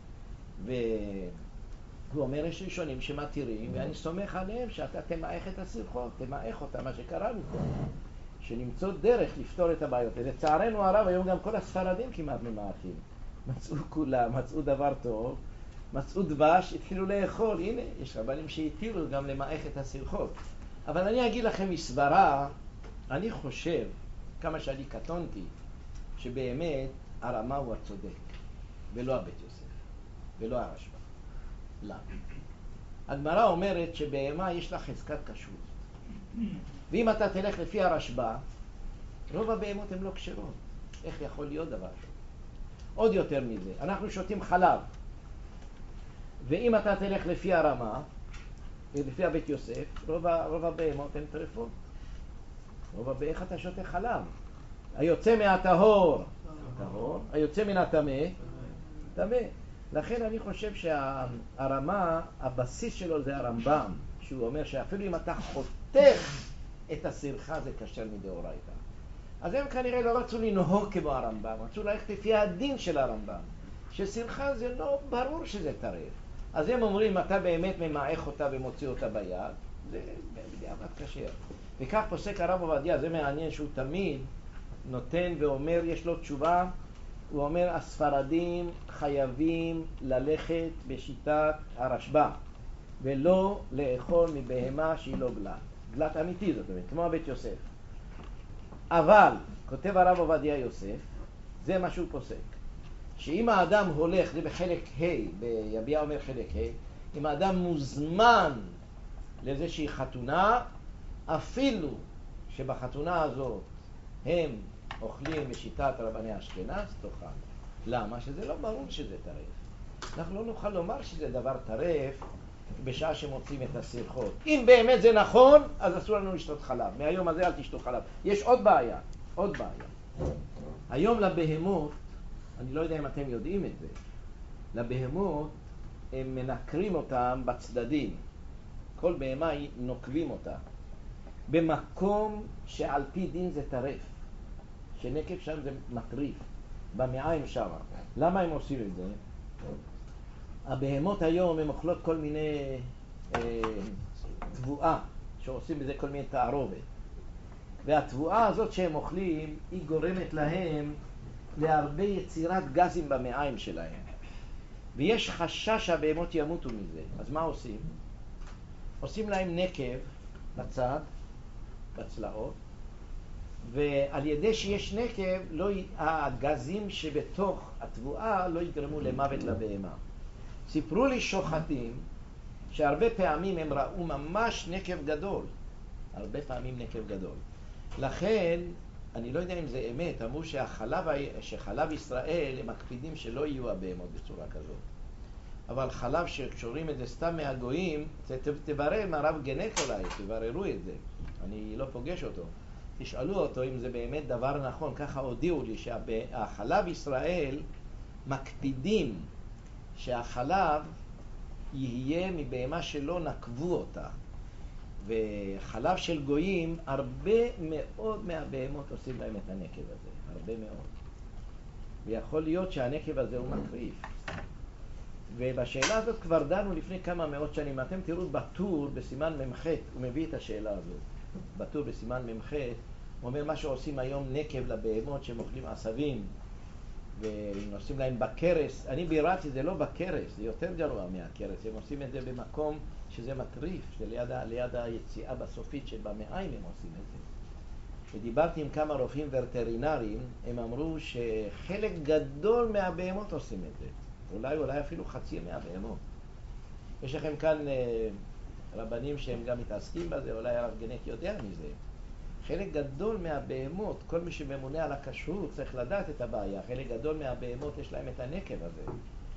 והוא אומר, יש ראשונים שמתירים, ואני סומך עליהם שאתה תמעך את הסרחות, תמעך אותה, מה שקראנו פה. שנמצוא דרך לפתור את הבעיות. ולצערנו הרב, היום גם כל הספרדים כמעט ממעכים. מצאו כולם, מצאו דבר טוב, מצאו דבש, התחילו לאכול. הנה, יש רבנים שהתירו גם למעך את הסרחות. אבל אני אגיד לכם מסברה, אני חושב, כמה שאני קטונתי, שבאמת הרמה הוא הצודק, ולא הבית יוסף, ולא הרשב"א. למה? הגמרא אומרת שבהמה יש לה חזקת כשרות. ואם אתה תלך לפי הרשב"א, רוב הבהמות הן לא כשרות. איך יכול להיות דבר כזה? עוד יותר מזה, אנחנו שותים חלב. ואם אתה תלך לפי הרמה, לפי הבית יוסף, רוב, רוב הבהמות הן טרפות. רוב הבהמות, איך אתה שותה חלב? היוצא מהטהור, טהור, היוצא מן הטמא, טמא. לכן אני חושב שהרמה, הבסיס שלו זה הרמב"ם, שהוא אומר שאפילו אם אתה חותך את הסרחה זה כשר מדאורייתא. אז הם כנראה לא רצו לנהוג כמו הרמב"ם, רצו ללכת לפי הדין של הרמב"ם, שסרחה זה לא ברור שזה טרף. אז הם אומרים, אתה באמת ממעך אותה ומוציא אותה ביד, זה בדיעבד כשר. וכך פוסק הרב עובדיה, זה מעניין שהוא תמיד נותן ואומר, יש לו תשובה, הוא אומר, הספרדים חייבים ללכת בשיטת הרשב"א, ולא לאכול מבהמה שהיא לא גלת. גלת אמיתי זאת אומרת, כמו הבית יוסף. אבל, כותב הרב עובדיה יוסף, זה מה שהוא פוסק. שאם האדם הולך, זה בחלק ה', ביביע אומר חלק ה', אם האדם מוזמן לאיזושהי חתונה, אפילו שבחתונה הזאת הם אוכלים בשיטת רבני אשכנז, תאכל. למה? שזה לא ברור שזה טרף. אנחנו לא נוכל לומר שזה דבר טרף בשעה שמוצאים את הסרחות. אם באמת זה נכון, אז אסור לנו לשתות חלב. מהיום הזה אל תשתו חלב. יש עוד בעיה, עוד בעיה. היום לבהמות, אני לא יודע אם אתם יודעים את זה, לבהמות הם מנקרים אותם בצדדים. כל בהמה נוקבים אותה. במקום שעל פי דין זה טרף. שנקב שם זה מטריף. במעיים שם. למה הם עושים את זה? הבהמות היום הם אוכלות כל מיני אה, תבואה, שעושים בזה כל מיני תערובת. והתבואה הזאת שהם אוכלים, היא גורמת להם להרבה יצירת גזים במעיים שלהם. ויש חשש שהבהמות ימותו מזה. אז מה עושים? עושים להם נקב בצד, בצלעות, ועל ידי שיש נקב, לא, הגזים שבתוך התבואה לא יגרמו למוות לבהמה. סיפרו לי שוחטים שהרבה פעמים הם ראו ממש נקב גדול. הרבה פעמים נקב גדול. לכן, אני לא יודע אם זה אמת, אמרו שהחלב, שחלב ישראל הם מקפידים שלא יהיו הבהמות בצורה כזאת. אבל חלב שקשורים את זה סתם מהגויים, תברר עם הרב גנט אולי, תבררו את זה. אני לא פוגש אותו. תשאלו אותו אם זה באמת דבר נכון. ככה הודיעו לי שהחלב ישראל מקפידים שהחלב יהיה מבהמה שלא נקבו אותה. וחלב של גויים, הרבה מאוד מהבהמות עושים להם את הנקב הזה. הרבה מאוד. ויכול להיות שהנקב הזה הוא מקריב. ובשאלה הזאת כבר דנו לפני כמה מאות שנים. אתם תראו בטור בסימן ממחת, הוא מביא את השאלה הזאת. בטור בסימן ממחת, הוא אומר מה שעושים היום נקב לבהמות שהם אוכלים עשבים, ועושים להם בקרס. אני ביררתי, זה לא בקרס, זה יותר גרוע מהקרס. הם עושים את זה במקום שזה מטריף, ליד, ליד היציאה בסופית שבמעיים הם עושים את זה. ודיברתי עם כמה רופאים וטרינריים, הם אמרו שחלק גדול מהבהמות עושים את זה. אולי, אולי אפילו חצי מהבהמות. יש לכם כאן אה, רבנים שהם גם מתעסקים בזה, אולי הרב גנט יודע מזה. חלק גדול מהבהמות, כל מי שממונה על הכשרות צריך לדעת את הבעיה. חלק גדול מהבהמות יש להם את הנקב הזה.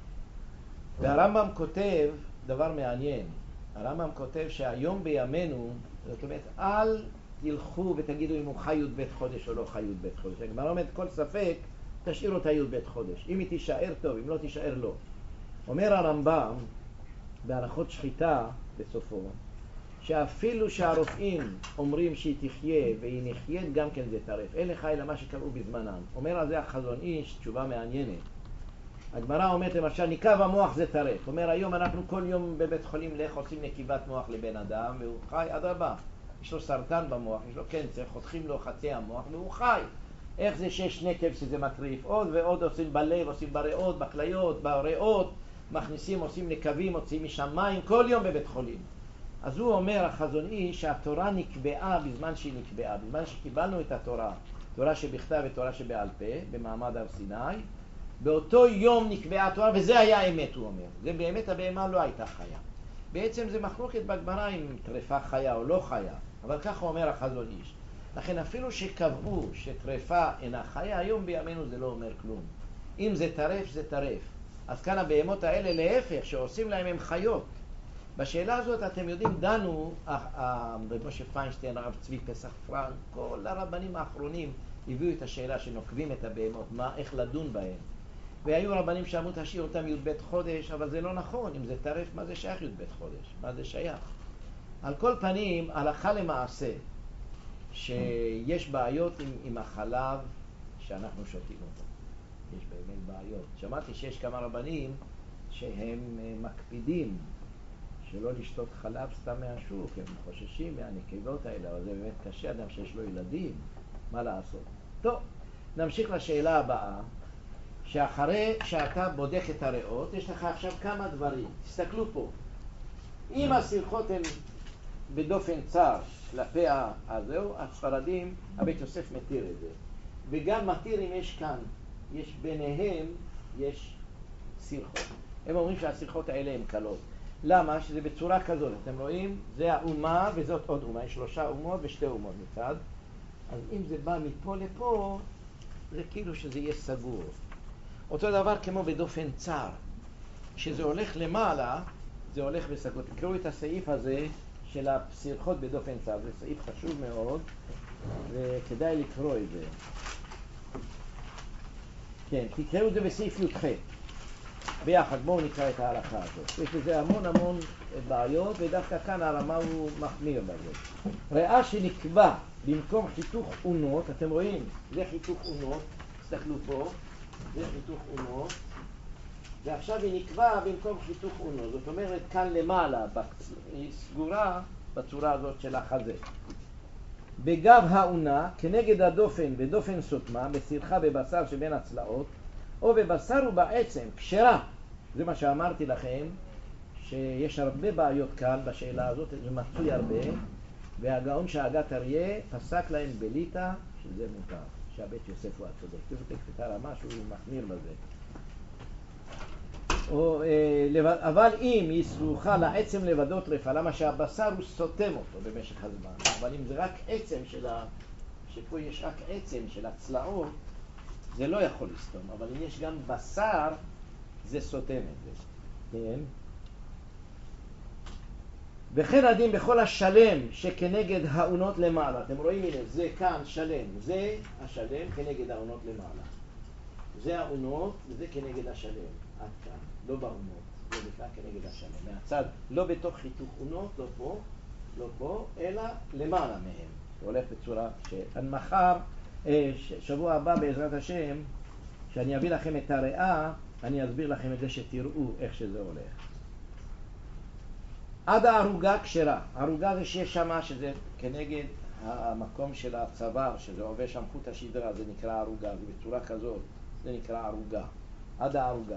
והרמב"ם כותב דבר מעניין. הרמב"ם כותב שהיום בימינו, זאת אומרת, אל תלכו ותגידו אם הוא חי י' בית חודש או לא חי י' בית חודש. הגמרא אומרת, כל ספק, תשאיר אותה י' בית חודש. אם היא תישאר טוב, אם לא תישאר לא. אומר הרמב"ם, בהלכות שחיטה בסופו, שאפילו שהרופאים אומרים שהיא תחיה והיא נחיה, גם כן זה טרף. אין לך אלא מה שקראו בזמנם. אומר על זה החזון איש, תשובה מעניינת. הגמרא אומרת למשל, ניקב המוח זה טרף. אומר היום אנחנו כל יום בבית חולים לך עושים נקיבת מוח לבן אדם, והוא חי עד הבא. יש לו סרטן במוח, יש לו קנצר, חותכים לו חצי המוח והוא חי. איך זה שיש נקב שזה מטריף? עוד ועוד עושים בלב, עושים בריאות, בכליות, בריאות, מכניסים, עושים נקבים, עושים משם מים, כל יום בבית חולים. אז הוא אומר, החזון איש, שהתורה נקבעה בזמן שהיא נקבעה, בזמן שקיבלנו את התורה, תורה שבכתב ותורה שבעל פה, במעמד הר סיני, באותו יום נקבעה התורה, וזה היה האמת, הוא אומר. זה באמת הבהמה לא הייתה חיה. בעצם זה מחלוקת בגמרא אם טרפה חיה או לא חיה, אבל ככה אומר החזון איש. לכן אפילו שקבעו שטרפה אינה חיה, היום בימינו זה לא אומר כלום. אם זה טרף, זה טרף. אז כאן הבהמות האלה להפך, שעושים להם הם חיות. בשאלה הזאת אתם יודעים, דנו, רב משה פיינשטיין, הרב צבי פסח פרנק, כל הרבנים האחרונים הביאו את השאלה שנוקבים את הבהמות, מה, איך לדון בהם. והיו רבנים שאמרו תשאיר אותם י' בית חודש, אבל זה לא נכון. אם זה טרף, מה זה שייך י' בית חודש? מה זה שייך? על כל פנים, הלכה למעשה, שיש בעיות עם, עם החלב שאנחנו שותים אותו. יש באמת בעיות. שמעתי שיש כמה רבנים שהם מקפידים שלא לשתות חלב סתם מהשוק, הם חוששים מהנקבות האלה, אבל זה באמת קשה, אדם שיש לו ילדים, מה לעשות? טוב, נמשיך לשאלה הבאה, שאחרי שאתה בודק את הריאות, יש לך עכשיו כמה דברים. תסתכלו פה. אם הסרחות הן בדופן צר כלפי הזהו, הספרדים, הבית יוסף מתיר את זה. וגם מתיר אם יש כאן, יש ביניהם, יש סרחות. הם אומרים שהסרחות האלה הן קלות. למה? שזה בצורה כזאת. אתם רואים? זה האומה וזאת עוד אומה. יש שלושה אומות ושתי אומות מצד. אז אם זה בא מפה לפה, זה כאילו שזה יהיה סגור. אותו דבר כמו בדופן צר. כשזה הולך למעלה, זה הולך בסגור. תקראו את הסעיף הזה של הסרחות בדופן צר. זה סעיף חשוב מאוד, וכדאי לקרוא את זה. כן, תקראו את זה בסעיף י"ח. ביחד, בואו נקרא את ההלכה הזאת. יש לזה המון המון בעיות, ודווקא כאן הרמה הוא מחמיר בזה. ראה שנקבע במקום חיתוך אונות, אתם רואים? זה חיתוך אונות, תסתכלו פה, זה חיתוך אונות, ועכשיו היא נקבע במקום חיתוך אונות. זאת אומרת, כאן למעלה, היא סגורה בצורה הזאת של החזה. בגב האונה, כנגד הדופן ודופן סותמה, בסירחה בבשר שבין הצלעות, או בבשר ובעצם, כשרה. זה מה שאמרתי לכם, שיש הרבה בעיות כאן בשאלה הזאת, זה מצוי הרבה, והגאון שהגת אריה פסק להם בליטה, שזה מותר, שהבית יוסף הוא הצודק. זה תקפת הרמה שהוא מחמיר בזה. או, אה, אבל אם היא סרוחה לעצם לבדו טרפה, למה שהבשר הוא סותם אותו במשך הזמן, אבל אם זה רק עצם של ה... שפה יש רק עצם של הצלעות, זה לא יכול לסתום, אבל אם יש גם בשר, זה סותם את זה. כן? וכן הדין בכל השלם שכנגד האונות למעלה. אתם רואים, הנה, זה כאן שלם, זה השלם כנגד האונות למעלה. זה האונות וזה כנגד השלם, עד כאן, לא באונות, לא בכלל כנגד השלם. מהצד, לא בתוך חיתוך אונות, לא פה, לא פה, אלא למעלה מהם. זה הולך בצורה שמחר, שבוע הבא בעזרת השם, שאני אביא לכם את הריאה, אני אסביר לכם את זה שתראו איך שזה הולך. עד הערוגה כשרה. הערוגה זה שיש שמה, שזה כנגד המקום של הצוואר, שזה עובר שם חוט השדרה, זה נקרא ערוגה, זה בצורה כזאת, זה נקרא ערוגה. עד הערוגה.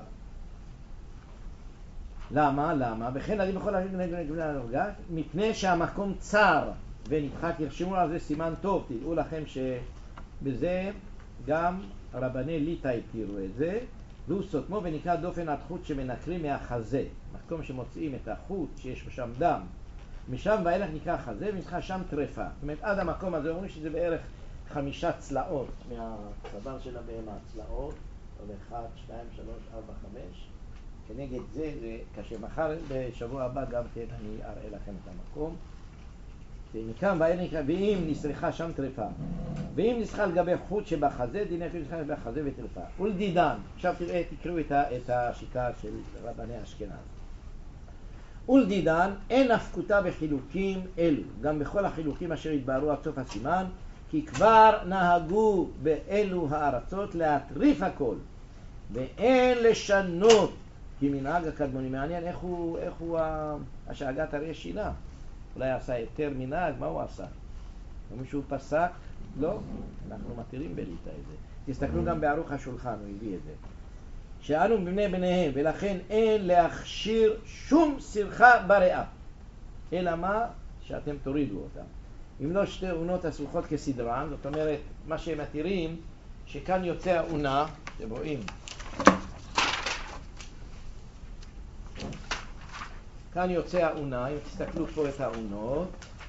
למה? למה? וכן אני בכל הערוגה, מפני שהמקום צר ונדחק, ירשמו על זה סימן טוב, תדעו לכם שבזה גם רבני ליטא הכירו את זה, והוא סותמו ונקרא דופן עד חוט שמנקרים מהחזה, מקום שמוצאים את החוט שיש שם דם, משם ואילך נקרא חזה ונקרא שם טרפה. זאת אומרת, עד המקום הזה אומרים שזה בערך חמישה צלעות מהצוואר של הבהמה, צלעות, עוד אחד, שתיים, שלוש, ארבע, חמש. כנגד זה, זה קשה. מחר בשבוע הבא גם כן אני אראה לכם את המקום. מכאן ואילך נקרא, ואם נסרחה שם טרפה, ואם נסחה לגבי חוט שבחזה, דיני אפילו נסחה לגבי החזה וטרפה. ולדידן, עכשיו תראה, תקראו את, את השיטה של רבני אשכנז. ולדידן, אין הפקותה בחילוקים אלו, גם בכל החילוקים אשר התבהרו עד סוף הסימן, כי כבר נהגו באלו הארצות להטריף הכל, ואין לשנות, כי מנהג הקדמוני. מעניין איך הוא, איך הוא השאגת אריה שינה. אולי עשה יותר מנהג, מה הוא עשה? ומישהו פסק? לא, אנחנו מתירים בליטא את זה. תסתכלו גם בערוך השולחן, הוא הביא את זה. שאנו בני בניהם, ולכן אין להכשיר שום סרחה בריאה. אלא מה? שאתם תורידו אותם. אם לא שתי אונות הסרוכות כסדרן, זאת אומרת, מה שהם מתירים, שכאן יוצא האונה, אתם רואים, כאן יוצא האונה, אם תסתכלו פה את האונות,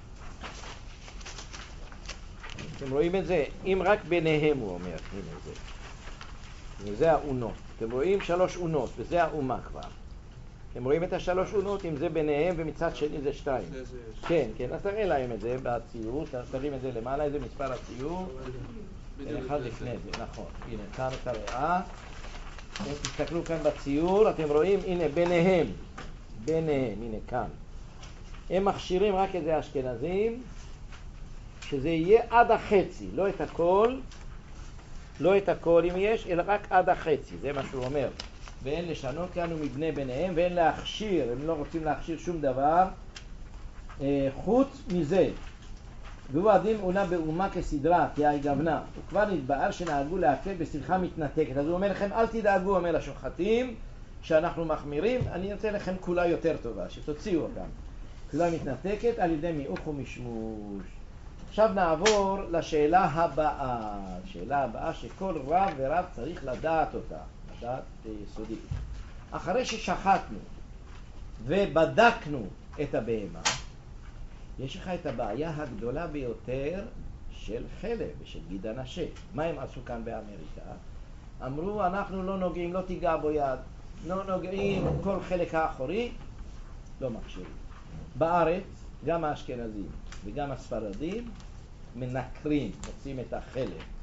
אתם רואים את זה? אם רק ביניהם הוא אומר, הנה זה. וזה האונות. אתם רואים שלוש אונות, וזה האומה כבר. אתם רואים את השלוש אונות, אם זה ביניהם ומצד שני זה שתיים. כן, כן, אז תראה להם את זה בציור, תרים את זה למעלה, איזה מספר הציור. אחד לפני זה, נכון. הנה, כאן את הריאה. תסתכלו כאן בציור, אתם רואים, הנה ביניהם. ביניהם, הנה כאן. הם מכשירים רק את זה אשכנזים, שזה יהיה עד החצי, לא את הכל, לא את הכל אם יש, אלא רק עד החצי, זה מה שהוא אומר. ואין לשנות כאן מבנה ביניהם, ואין להכשיר, הם לא רוצים להכשיר שום דבר, אה, חוץ מזה. והוא הדין עונה באומה כסדרה, כי היא גוונה. הוא כבר נתבאר שנהגו להקל בסרחה מתנתקת. אז הוא אומר לכם, אל תדאגו, אומר לשוחטים, שאנחנו מחמירים, אני אתן לכם כולה יותר טובה, שתוציאו אותם. כולה מתנתקת על ידי מיעוך ומשמוש. עכשיו נעבור לשאלה הבאה. שאלה הבאה שכל רב ורב צריך לדעת אותה, לדעת יסודית. אחרי ששחטנו ובדקנו את הבהמה, יש לך את הבעיה הגדולה ביותר של חלב ושל גיד הנשה. מה הם עשו כאן באמריקה? אמרו, אנחנו לא נוגעים, לא תיגע בו יד, לא נוגעים כל חלק האחורי, לא מכשירים. בארץ, גם האשכנזים וגם הספרדים מנקרים, מוצאים את החלב.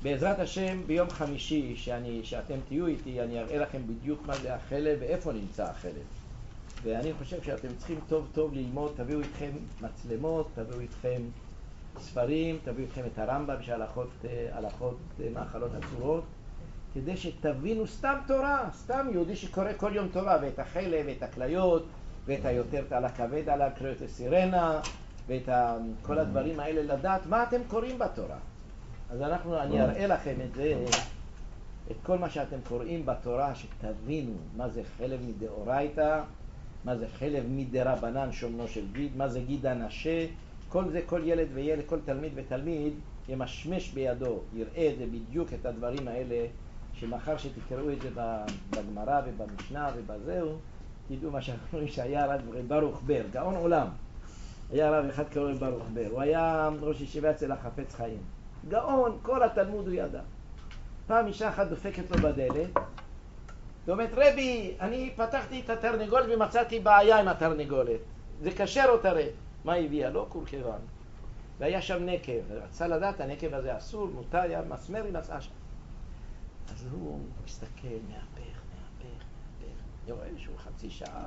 בעזרת השם ביום חמישי שאני, שאתם תהיו איתי, אני אראה לכם בדיוק מה זה החלב ואיפה נמצא החלב. ואני חושב שאתם צריכים טוב טוב ללמוד, תביאו איתכם מצלמות, תביאו איתכם ספרים, תביאו איתכם את הרמב"ם שהלכות הלכות מאכלות אסורות, כדי שתבינו סתם תורה, סתם יהודי שקורא כל יום תורה, ואת החלב, ואת הכליות, ואת היותר על הכבד, על הקריאות הסירנה, ואת כל הדברים האלה, לדעת מה אתם קוראים בתורה. אז אנחנו, אני אראה לכם את זה, את כל מה שאתם קוראים בתורה, שתבינו מה זה חלב מדאורייתא, מה זה חלב מדרבנן שומנו של גיד, מה זה גיד הנשה, כל זה, כל ילד וילד, כל תלמיד ותלמיד ימשמש בידו, יראה את זה בדיוק, את הדברים האלה, שמחר שתקראו את זה בגמרא ובמשנה ובזהו, תדעו מה שאנחנו רואים שהיה רב ברוך בר, גאון עולם. היה רב אחד קורא ברוך בר, הוא היה ראש ישיבה אצל החפץ חיים. גאון, כל התלמוד הוא ידע. פעם אישה אחת דופקת לו בדלת, ואומרת, רבי, אני פתחתי את התרנגולת ומצאתי בעיה עם התרנגולת. זה קשר או טרף? מה הביאה? לא קורקבן. והיה שם נקב, רצה לדעת, הנקב הזה אסור, מותר, היה מסמר, היא מצאה שם. אז הוא מסתכל, מהפך, מהפך, מהפך. אני רואה שהוא חצי שעה.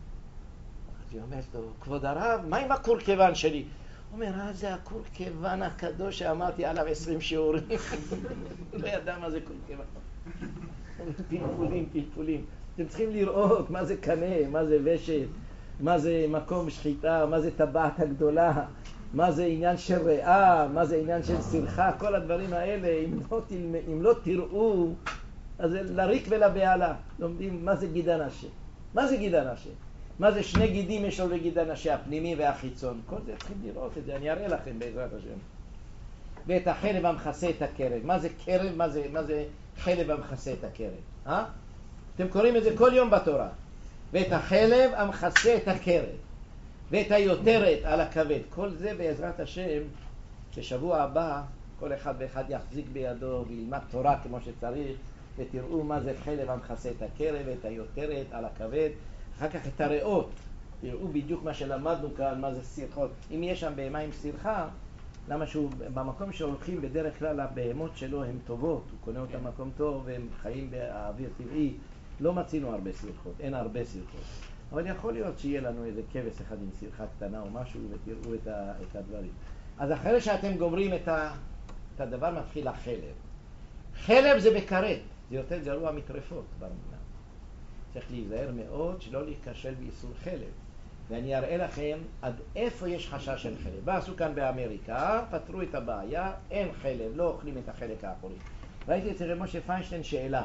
אז היא אומרת לו, כבוד הרב, מה עם הקורקבן שלי? הוא אומר, אה, זה הקורקבן הקדוש שאמרתי עליו עשרים שיעורים. לא ידע מה זה קורקבן. פלפולים, פלפולים. אתם צריכים לראות מה זה קנה, מה זה ושת, מה זה מקום שחיטה, מה זה טבעת הגדולה, מה זה עניין של ריאה, מה זה עניין של שמחה, כל הדברים האלה, אם לא, אם לא תראו, אז זה לריק ולבעלה. לומדים מה זה גיד הנשה. מה זה גיד הנשה? מה זה שני גידים יש לו לגיד הנשה, הפנימי והחיצון. כל זה צריכים לראות את זה, אני אראה לכם בעזרת השם. ואת החלב המכסה את הקרב. מה זה קרב? מה זה, מה זה חלב המכסה את הקרב? אה? אתם קוראים את זה כל יום בתורה. ואת החלב המכסה את הקרב. ואת היותרת על הכבד. כל זה בעזרת השם, בשבוע הבא, כל אחד ואחד יחזיק בידו וילמד תורה כמו שצריך, ותראו מה זה חלב המכסה את הקרב, ואת היותרת על הכבד. אחר כך את הריאות, תראו בדיוק מה שלמדנו כאן, מה זה סרחות. אם יש שם בהמה עם סרחה, למה שהוא, במקום שהולכים בדרך כלל הבהמות שלו הן טובות, הוא קונה אותם מקום טוב והם חיים באוויר טבעי, לא מצינו הרבה סרחות, אין הרבה סרחות. אבל יכול להיות שיהיה לנו איזה כבש אחד עם סרחה קטנה או משהו ותראו את, ה, את הדברים. אז אחרי שאתם גומרים את, ה, את הדבר מתחיל החלב. חלב זה בכרת, זה יותר גרוע מטרפות במדינה. צריך להיזהר מאוד שלא להיכשל באיסור חלב. ואני אראה לכם עד איפה יש חשש של חלב. מה עשו כאן באמריקה? פתרו את הבעיה, אין חלב, לא אוכלים את החלק האחורי. ראיתי אצל רב משה פיינשטיין שאלה.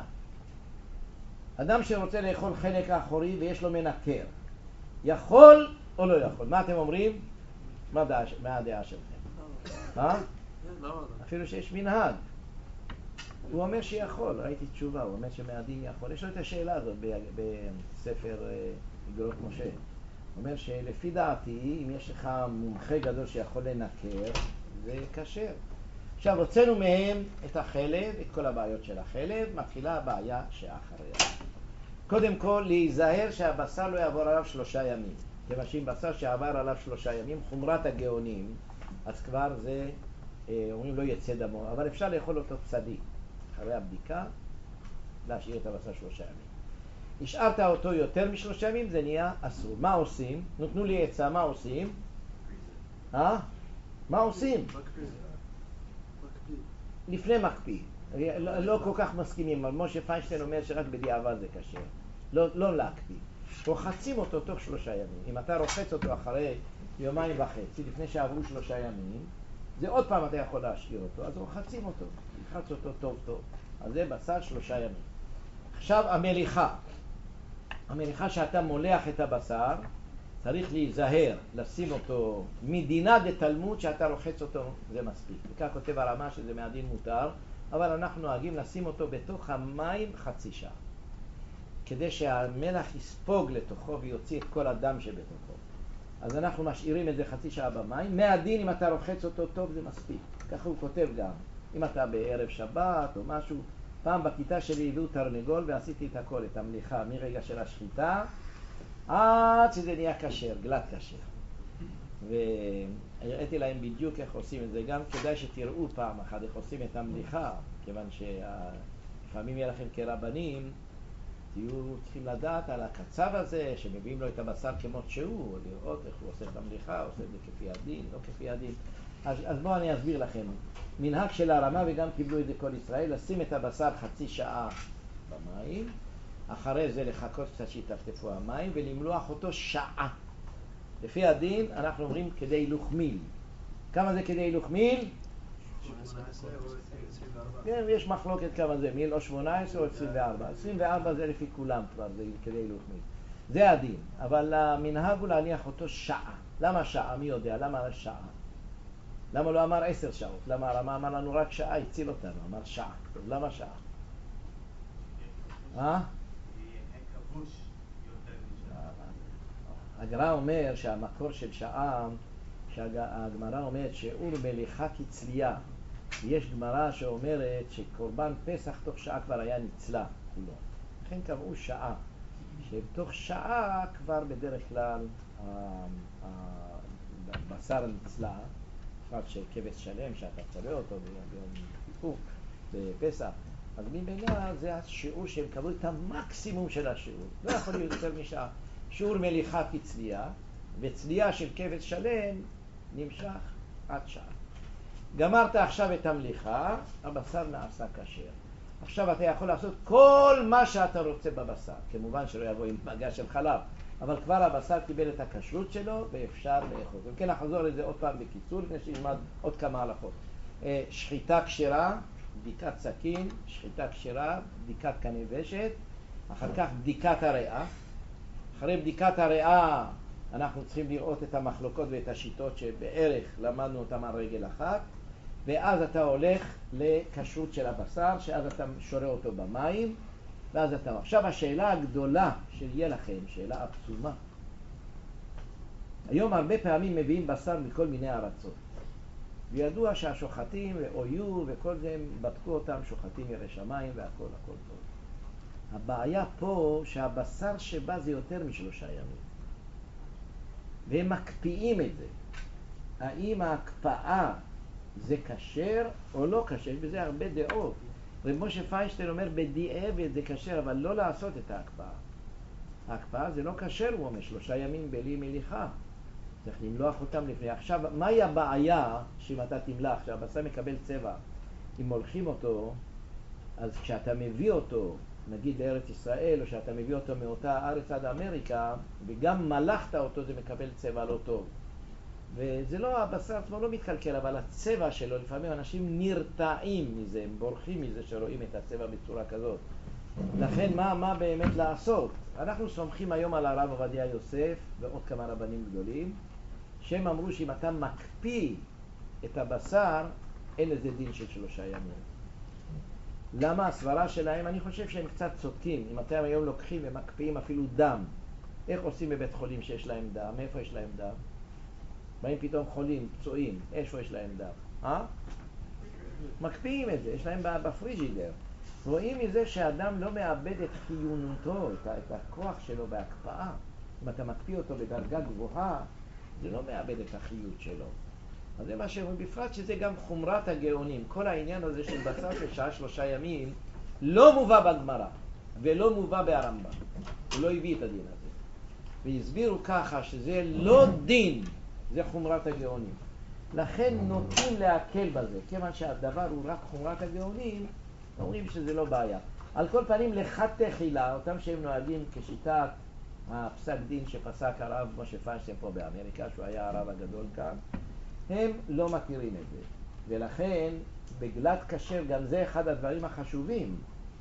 אדם שרוצה לאכול חלק האחורי ויש לו מנקר, יכול או לא יכול? מה אתם אומרים? מה הדעה, מה הדעה שלכם? מה? אפילו שיש מנהג. הוא אומר שיכול, ראיתי תשובה, הוא אומר שמהדין יכול. יש לו את השאלה הזאת בספר איגרות משה. הוא אומר שלפי דעתי, אם יש לך מומחה גדול שיכול לנקר, זה כשר. עכשיו, הוצאנו מהם את החלב, את כל הבעיות של החלב, מתחילה הבעיה שאחריה. קודם כל, להיזהר שהבשר לא יעבור עליו שלושה ימים. כיוון בשר שעבר עליו שלושה ימים, חומרת הגאונים, אז כבר זה, אומרים, לא יצא דמו, אבל אפשר לאכול אותו צדיק. אחרי הבדיקה, להשאיר את הבשר שלושה ימים. השארת אותו יותר משלושה ימים, זה נהיה אסור. מה עושים? נתנו לי עצה, מה עושים? אה? מה עושים? לפני מקפיא. לא, לא כל כך מסכימים, אבל משה פיינשטיין אומר שרק בדיעבד זה קשה. לא, לא להקפיא. רוחצים אותו תוך שלושה ימים. אם אתה רוחץ אותו אחרי יומיים וחצי, לפני שעברו שלושה ימים, זה עוד פעם אתה יכול להשאיר אותו, אז רוחצים אותו. רוחץ אותו טוב טוב. אז זה בשר שלושה ימים. עכשיו המליחה. המליחה שאתה מולח את הבשר, צריך להיזהר, לשים אותו מדינה דתלמוד שאתה רוחץ אותו, זה מספיק. וכך כותב הרמה שזה מהדין מותר, אבל אנחנו נוהגים לשים אותו בתוך המים חצי שעה. כדי שהמלח יספוג לתוכו ויוציא את כל הדם שבתוכו. אז אנחנו משאירים את זה חצי שעה במים. מהדין אם אתה רוחץ אותו טוב זה מספיק. ככה הוא כותב גם. אם אתה בערב שבת או משהו, פעם בכיתה שלי הביאו תרנגול ועשיתי את הכל, את המליחה, מרגע של השחיטה, עד שזה נהיה כשר, גלת כשר. והראיתי להם בדיוק איך עושים את זה, גם כדאי שתראו פעם אחת איך עושים את המליחה, כיוון שלפעמים יהיה לכם כרבנים, תהיו צריכים לדעת על הקצב הזה, שמביאים לו את הבשר כמות שהוא, לראות איך הוא עושה את המליחה, עושה את זה כפי הדין, לא כפי הדין. אז, אז בואו אני אסביר לכם. מנהג של הרמה, וגם קיבלו את זה כל ישראל, לשים את הבשר חצי שעה במים, אחרי זה לחכות קצת שיטפטפו המים, ולמלוח אותו שעה. לפי הדין אנחנו אומרים כדי הילוך מיל. כמה זה כדי הילוך מיל? כן, יש מחלוקת כמה זה, מיל או שמונה עשרה או עשרים וארבע. עשרים וארבע זה לפי כולם כבר, זה כדי הילוך מיל. זה הדין, אבל המנהג הוא להניח אותו שעה. למה שעה? מי יודע? למה שעה? למה לא אמר עשר שעות? למה הרמה אמר לנו רק שעה? הציל אותנו, אמר שעה. למה שעה? אה? הגמרא אומר שהמקור של שעה, שהגמרא אומרת שאור מליחה כצלייה. יש גמרא שאומרת שקורבן פסח תוך שעה כבר היה נצלה כולו. לכן קבעו שעה, שבתוך שעה כבר בדרך כלל הבשר נצלה, בפרט שכבש שלם שאתה צווה אותו ביום כיפור בפסח, אז ממילא זה השיעור שהם קבעו את המקסימום של השיעור, לא יכול להיות יותר משעה. שיעור מליחה כצלייה, וצלייה של כבש שלם נמשך עד שעה. גמרת עכשיו את המליחה, הבשר נעשה כשר. עכשיו אתה יכול לעשות כל מה שאתה רוצה בבשר, כמובן שלא יבוא עם מגע של חלב, אבל כבר הבשר קיבל את הכשרות שלו ואפשר לאכול. וכן נחזור לזה עוד פעם בקיצור, לפני שנלמד עוד כמה הלכות. שחיטה כשרה, בדיקת סכין, שחיטה כשרה, בדיקת כנבשת, אחר כך בדיקת הריאה. אחרי בדיקת הריאה אנחנו צריכים לראות את המחלוקות ואת השיטות שבערך למדנו אותם על רגל אחת, ואז אתה הולך לכשרות של הבשר, שאז אתה שורה אותו במים, ואז אתה... עכשיו השאלה הגדולה שיהיה לכם, שאלה עצומה. היום הרבה פעמים מביאים בשר מכל מיני ארצות. וידוע שהשוחטים ואויו וכל זה, הם בדקו אותם, שוחטים ירא שמיים והכל, הכל טוב. הבעיה פה שהבשר שבא זה יותר משלושה ימים. והם מקפיאים את זה. האם ההקפאה זה כשר או לא כשר? יש בזה הרבה דעות. רב משה פיינשטיין אומר בדיעבד זה כשר, אבל לא לעשות את ההקפאה. ההקפאה זה לא כשר, הוא אומר, שלושה ימים בלי מליחה. צריך למלוח אותם לפני. עכשיו, מהי הבעיה שאם אתה תמלח, שהבשר מקבל צבע? אם מולחים אותו, אז כשאתה מביא אותו, נגיד לארץ ישראל, או שאתה מביא אותו מאותה ארץ עד אמריקה, וגם מלחת אותו, זה מקבל צבע לא טוב. וזה לא, הבשר עצמו לא מתקלקל, אבל הצבע שלו, לפעמים אנשים נרתעים מזה, הם בורחים מזה שרואים את הצבע בצורה כזאת. לכן מה, מה באמת לעשות? אנחנו סומכים היום על הרב עובדיה יוסף ועוד כמה רבנים גדולים, שהם אמרו שאם אתה מקפיא את הבשר, אין לזה דין של שלושה ימים. למה? הסברה שלהם, אני חושב שהם קצת צודקים. אם אתם היום לוקחים ומקפיאים אפילו דם, איך עושים בבית חולים שיש להם דם? מאיפה יש להם דם? באים פתאום חולים, פצועים, איפה יש להם דם? אה? מקפיאים את זה, יש להם בפריג'ידר. רואים מזה שהאדם לא מאבד את חיונותו, את, את הכוח שלו בהקפאה. אם אתה מקפיא אותו בדרגה גבוהה, זה לא מאבד את החיות שלו. אז זה מה שאומרים, בפרט שזה גם חומרת הגאונים. כל העניין הזה של בשר של שעה שלושה ימים לא מובא בגמרא ולא מובא בהרמב"ם. הוא לא הביא את הדין הזה. והסבירו ככה שזה לא דין, זה חומרת הגאונים. לכן נוטים להקל בזה, כיוון שהדבר הוא רק חומרת הגאונים, אומרים שזה לא בעיה. על כל פנים לחת תחילה, אותם שהם נוהגים כשיטת הפסק דין שפסק הרב משה פיינשטיין פה באמריקה, שהוא היה הרב הגדול כאן, הם לא מכירים את זה. ולכן בגלת כשר גם זה אחד הדברים החשובים,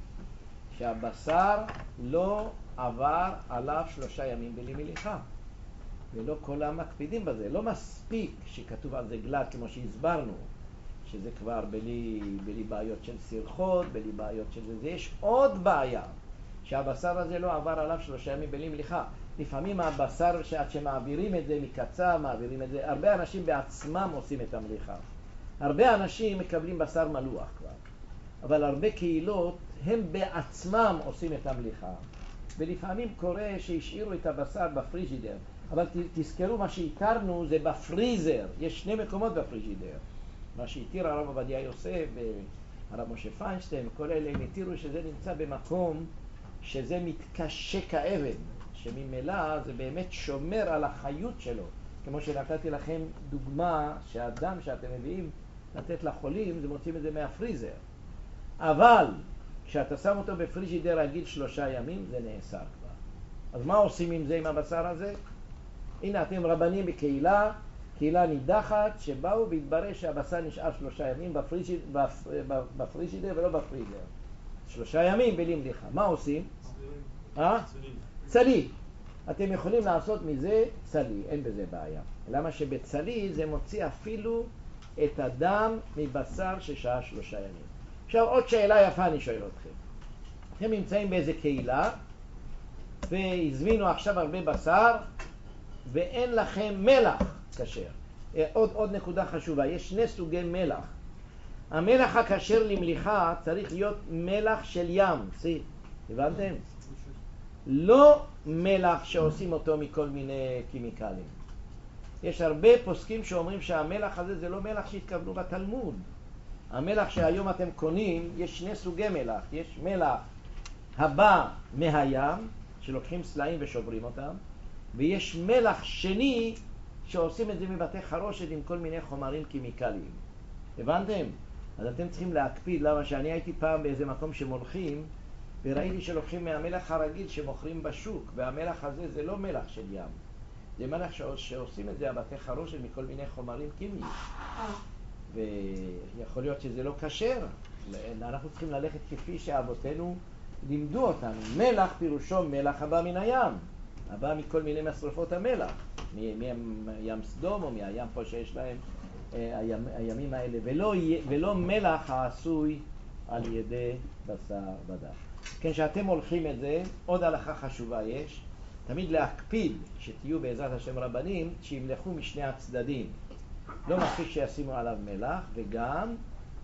שהבשר לא עבר עליו שלושה ימים בלי מליחה. ולא כולם מקפידים בזה. לא מספיק שכתוב על זה גלת כמו שהסברנו, שזה כבר בלי, בלי בעיות של סרחות, בלי בעיות של זה. יש עוד בעיה, שהבשר הזה לא עבר עליו שלושה ימים בלי מליחה. לפעמים הבשר שעד שמעבירים את זה מקצה, מעבירים את זה, הרבה אנשים בעצמם עושים את המליחה. הרבה אנשים מקבלים בשר מלוח כבר. אבל הרבה קהילות הם בעצמם עושים את המליחה. ולפעמים קורה שהשאירו את הבשר בפריג'ידר. אבל תזכרו, מה שהתרנו זה בפריזר. יש שני מקומות בפריג'ידר. מה שהתיר הרב עובדיה יוסף הרב משה פיינשטיין, כל אלה הם התירו שזה נמצא במקום שזה מתקשה כאבן, שממילא זה באמת שומר על החיות שלו. כמו שנתתי לכם דוגמה שהדם שאתם מביאים לתת לחולים, זה מוצאים את זה מהפריזר. אבל כשאתה שם אותו בפריג'ידר רגיל שלושה ימים, זה נאסר כבר. אז מה עושים עם זה, עם הבשר הזה? הנה אתם רבנים בקהילה, קהילה נידחת, שבאו והתברר שהבשר נשאר שלושה ימים בפריג'ידר, בפריג'ידר ולא בפריזר. שלושה ימים בלי מליחה. מה עושים? אה? צלי. אתם יכולים לעשות מזה צלי, אין בזה בעיה. למה שבצלי זה מוציא אפילו את הדם מבשר ששעה שלושה ימים. עכשיו עוד שאלה יפה אני שואל אתכם. אתם נמצאים באיזה קהילה והזמינו עכשיו הרבה בשר ואין לכם מלח כשר. עוד, עוד נקודה חשובה, יש שני סוגי מלח. המלח הכשר למליחה צריך להיות מלח של ים, סי, הבנתם? לא מלח שעושים אותו מכל מיני כימיקלים. יש הרבה פוסקים שאומרים שהמלח הזה זה לא מלח שהתכוונו בתלמוד. המלח שהיום אתם קונים, יש שני סוגי מלח. יש מלח הבא מהים, שלוקחים סלעים ושוברים אותם, ויש מלח שני שעושים את זה מבתי חרושת עם כל מיני חומרים כימיקליים. הבנתם? אז אתם צריכים להקפיד, למה שאני הייתי פעם באיזה מקום שמולכים, וראיתי שלוקחים מהמלח הרגיל שמוכרים בשוק, והמלח הזה זה לא מלח של ים. זה מלח שעושים את זה הבתי חרושת מכל מיני חומרים כימיים. ויכול להיות שזה לא כשר. אנחנו צריכים ללכת כפי שאבותינו לימדו אותנו. מלח פירושו מלח הבא מן הים. הבא מכל מיני משרפות המלח. מים סדום או מהים פה שיש להם הימ, הימים האלה. ולא, ולא מלח העשוי על ידי בשר ודם. כן, שאתם הולכים את זה, עוד הלכה חשובה יש. תמיד להקפיד שתהיו בעזרת השם רבנים שימלכו משני הצדדים. לא מספיק שישימו עליו מלח, וגם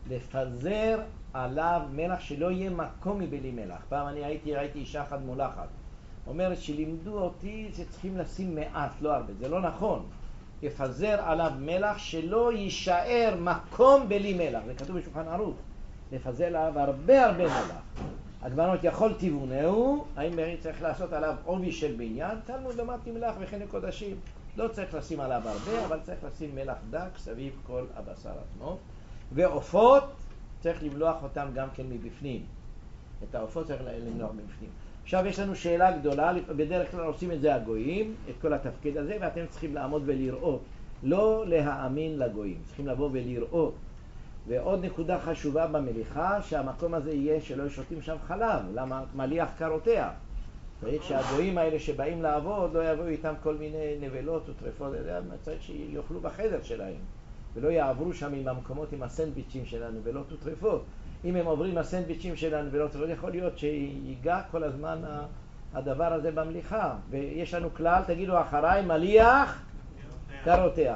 לפזר עליו מלח שלא יהיה מקום מבלי מלח. פעם אני הייתי, ראיתי אישה אחת מולחת. אומרת שלימדו אותי שצריכים לשים מעט, לא הרבה. זה לא נכון. יפזר עליו מלח שלא יישאר מקום בלי מלח. זה כתוב בשולחן ערוך. לפזר עליו הרבה הרבה מלח. הגמרות יכול תיבונהו, האם צריך לעשות עליו עובי של בניין? תלמוד למדתי מלח וכן קודשים. לא צריך לשים עליו הרבה, אבל צריך לשים מלח דק סביב כל הבשר עצמו. ועופות, צריך למלוח אותם גם כן מבפנים. את העופות צריך למלוח מבפנים. עכשיו יש לנו שאלה גדולה, בדרך כלל עושים את זה הגויים, את כל התפקיד הזה, ואתם צריכים לעמוד ולראות. לא להאמין לגויים, צריכים לבוא ולראות. ועוד נקודה חשובה במליחה, שהמקום הזה יהיה שלא שותים שם חלב. למה? מליח קרותיה. צריך שהגויים האלה שבאים לעבוד לא יבואו איתם כל מיני נבלות וטרפות, צריך שיוכלו בחדר שלהם ולא יעברו שם עם המקומות עם הסנדוויצ'ים של הנבלות וטרפות. אם הם עוברים הסנדוויצ'ים של הנבלות וטרפות, יכול להיות שיגע כל הזמן הדבר הזה במליחה. ויש לנו כלל, תגידו אחריי, מליח קרותח.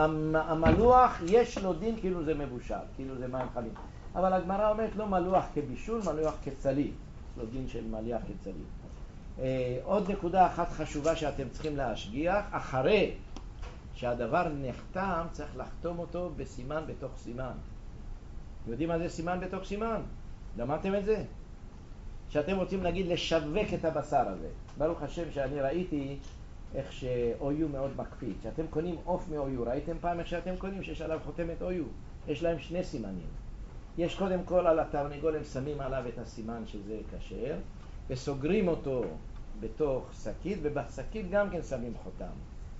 המלוח יש לו דין כאילו זה מבושל, כאילו זה מים חמים. אבל הגמרא אומרת לא מלוח כבישול, מלוח כצלי. יש לו דין של מליח כצלי. Uh, עוד נקודה אחת חשובה שאתם צריכים להשגיח, אחרי שהדבר נחתם צריך לחתום אותו בסימן בתוך סימן. יודעים מה זה סימן בתוך סימן? למדתם את זה? שאתם רוצים להגיד לשווק את הבשר הזה. ברוך השם שאני ראיתי איך שאויו מאוד מקפיד. שאתם קונים עוף מאויו, ראיתם פעם איך שאתם קונים שיש עליו חותמת אויו? יש להם שני סימנים. יש קודם כל על התרנגול הם שמים עליו את הסימן שזה כשר, וסוגרים אותו בתוך שקית, ובשקית גם כן שמים חותם.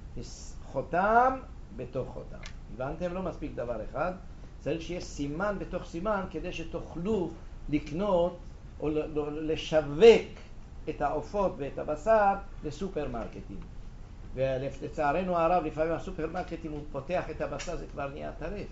חותם בתוך חותם. הבנתם? לא מספיק דבר אחד. צריך שיהיה סימן בתוך סימן כדי שתוכלו לקנות או לשווק את העופות ואת הבשר לסופרמרקטים. ולצערנו הרב, לפעמים הסופרמרקטים הוא פותח את הבשר, זה כבר נהיה טרף.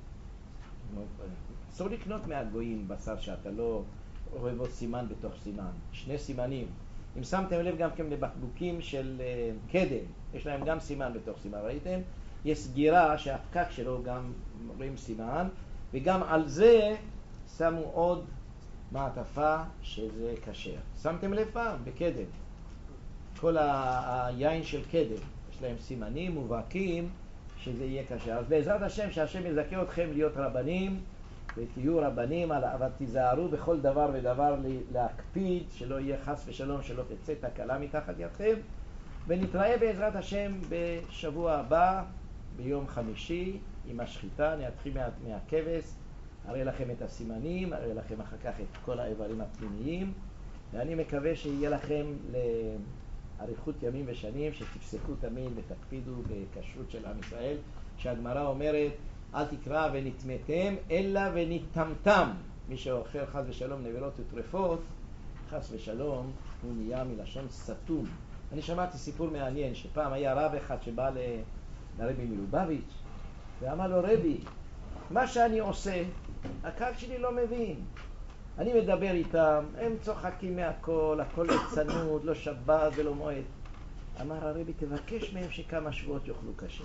אסור לקנות מהגויים בשר שאתה לא אוהב עוד סימן בתוך סימן. שני סימנים. אם שמתם לב גם כן לבקבוקים של uh, קדם, יש להם גם סימן בתוך סימן, ראיתם? יש סגירה שהפקק שלו גם רואים סימן, וגם על זה שמו עוד מעטפה שזה כשר. שמתם לב פעם? בקדם. כל ה- היין של קדם, יש להם סימנים מובהקים שזה יהיה כשר. אז בעזרת השם שהשם יזכה אתכם להיות רבנים, ותהיו רבנים, אבל תיזהרו בכל דבר ודבר להקפיד, שלא יהיה חס ושלום, שלא תצא תקלה מתחת ידכם. ונתראה בעזרת השם בשבוע הבא, ביום חמישי, עם השחיטה. אני אתחיל מה, מהכבש, אראה לכם את הסימנים, אראה לכם אחר כך את כל האיברים הפנימיים, ואני מקווה שיהיה לכם לאריכות ימים ושנים, שתפסקו תמיד ותקפידו בכשרות של עם ישראל, שהגמרא אומרת, אל תקרא ונטמאתם, אלא ונטמתם. מי שאוכל חס ושלום נבלות וטרפות, חס ושלום, הוא נהיה מלשון סתום. אני שמעתי סיפור מעניין, שפעם היה רב אחד שבא לרבי מלובביץ' ואמר לו, רבי, מה שאני עושה, הקהל שלי לא מבין. אני מדבר איתם, הם צוחקים מהכל, הכל ליצנות, לא שבת ולא מועד. אמר הרבי, תבקש מהם שכמה שבועות יאכלו כשר.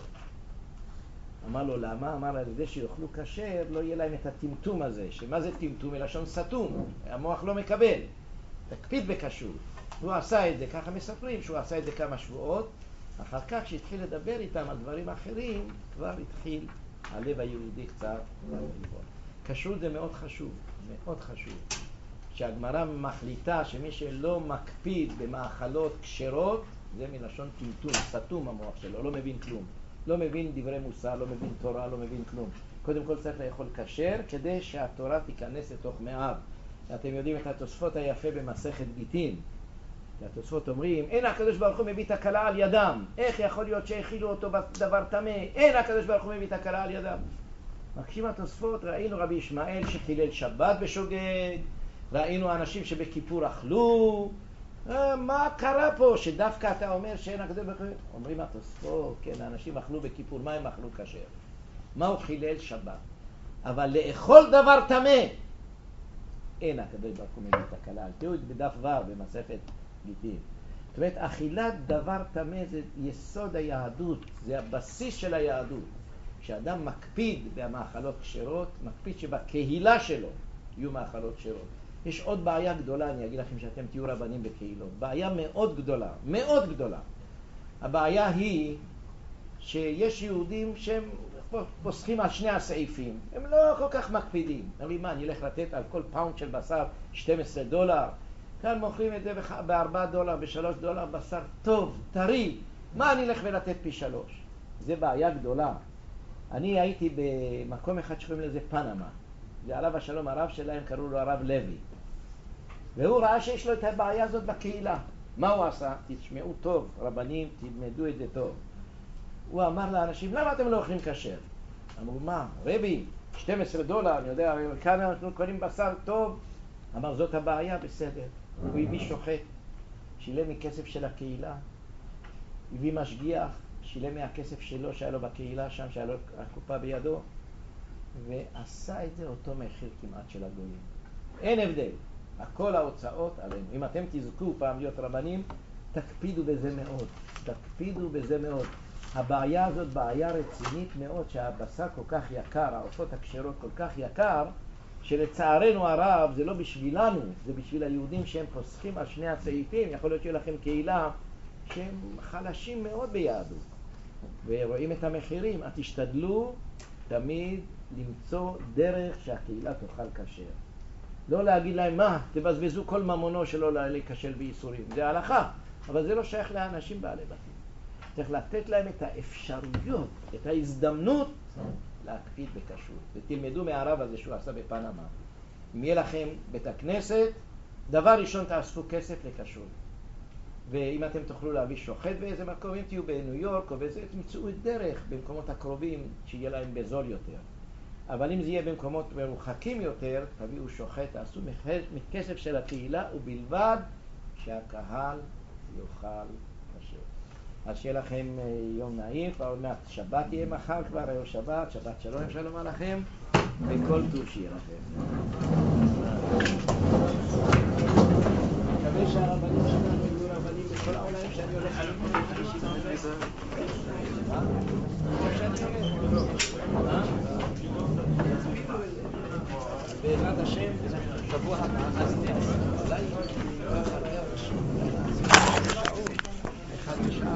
אמר לו, למה? אמר, על זה שיאכלו כשר, לא יהיה להם את הטמטום הזה. שמה זה טמטום? מלשון סתום. המוח לא מקבל. תקפיד בכשרות. הוא עשה את זה, ככה מספרים, שהוא עשה את זה כמה שבועות. אחר כך, כשהתחיל לדבר איתם על דברים אחרים, כבר התחיל הלב היהודי קצת לבוא. כשרות זה מאוד חשוב, מאוד חשוב. שהגמרא מחליטה שמי שלא מקפיד במאכלות כשרות, זה מלשון טמטום, סתום המוח שלו, לא מבין כלום. לא מבין דברי מוסר, לא מבין תורה, לא מבין כלום. קודם כל צריך לאכול כשר כדי שהתורה תיכנס לתוך מאיו. אתם יודעים את התוספות היפה במסכת גיטין. התוספות אומרים, אין הקדוש ברוך הוא מביא תקלה על ידם. איך יכול להיות שהאכילו אותו בדבר טמא? אין הקדוש ברוך הוא מביא תקלה על ידם. מקשים התוספות, ראינו רבי ישמעאל שחילל שבת בשוגג, ראינו אנשים שבכיפור אכלו. מה קרה פה שדווקא אתה אומר שאין הקדוש ברוך הוא? אומרים התוספות, כן, האנשים אכלו בכיפור, מה הם אכלו כשר? מה הוא חילל? שבת. אבל לאכול דבר טמא, אין הקדוש ברוך הוא מביא תקלה. תראו את בדף ו' במסכת גיטין. זאת אומרת, אכילת דבר טמא זה יסוד היהדות, זה הבסיס של היהדות. כשאדם מקפיד במאכלות כשרות, מקפיד שבקהילה שלו יהיו מאכלות כשרות. יש עוד בעיה גדולה, אני אגיד לכם שאתם תהיו רבנים בקהילות. בעיה מאוד גדולה, מאוד גדולה. הבעיה היא שיש יהודים שהם פוסחים על שני הסעיפים. הם לא כל כך מקפידים. אומרים, מה, אני אלך לתת על כל פאונד של בשר שנים עשר דולר? כאן מוכרים את זה ב-ארבעה דולר, ב-שלושה דולר, בשר טוב, טרי. מה אני אלך ולתת פי שלוש? זה בעיה גדולה. אני הייתי במקום אחד שקוראים לזה פנמה. ועליו השלום, הרב שלהם קראו לו הרב לוי. והוא ראה שיש לו את הבעיה הזאת בקהילה. מה הוא עשה? תשמעו טוב, רבנים, תלמדו את זה טוב. הוא אמר לאנשים, למה אתם לא אוכלים כשר? אמרו, מה? רבי, שנים עשר דולר, אני יודע, כאן אנחנו קונים בשר טוב. אמר, זאת הבעיה, בסדר. הוא הביא שוחט, שילם מכסף של הקהילה, הביא משגיח, שילם מהכסף שלו שהיה לו בקהילה שם, שהיה לו הקופה בידו, ועשה את זה אותו מחיר כמעט של הגויים. אין הבדל. הכל ההוצאות עלינו. אם אתם תזכו פעם להיות רבנים, תקפידו בזה מאוד. תקפידו בזה מאוד. הבעיה הזאת בעיה רצינית מאוד, שהבשר כל כך יקר, העופות הכשרות כל כך יקר, שלצערנו הרב זה לא בשבילנו, זה בשביל היהודים שהם פוסחים על שני הסעיפים. יכול להיות שיהיה לכם קהילה שהם חלשים מאוד ביהדות ורואים את המחירים. אז תשתדלו תמיד למצוא דרך שהקהילה תאכל כשר. לא להגיד להם, מה, תבזבזו כל ממונו שלא להיכשל בייסורים. זה ההלכה, אבל זה לא שייך לאנשים בעלי בתים. צריך לתת להם את האפשרויות, את ההזדמנות להקפיד בכשרות. ותלמדו מהרב הזה שהוא עשה בפנמה. אם יהיה לכם בית הכנסת, דבר ראשון תאספו כסף לכשרות. ואם אתם תוכלו להביא שוחט באיזה מקום, אם תהיו בניו יורק או באיזה, תמצאו את דרך במקומות הקרובים שיהיה להם בזול יותר. אבל אם זה יהיה במקומות מרוחקים יותר, תביאו שוחט, תעשו מכסף של הקהילה, ובלבד שהקהל יאכל כשר. אז שיהיה לכם יום נעים, כבר עוד מעט שבת יהיה מחר, כבר היום שבת, שבת שלום שלום עליכם, וכל טוב שיהיה לכם. מקווה שהרבנים שלנו יהיו רבנים בכל העולם שאני הולך בעזרת השם, שבוע הבא, אז אולי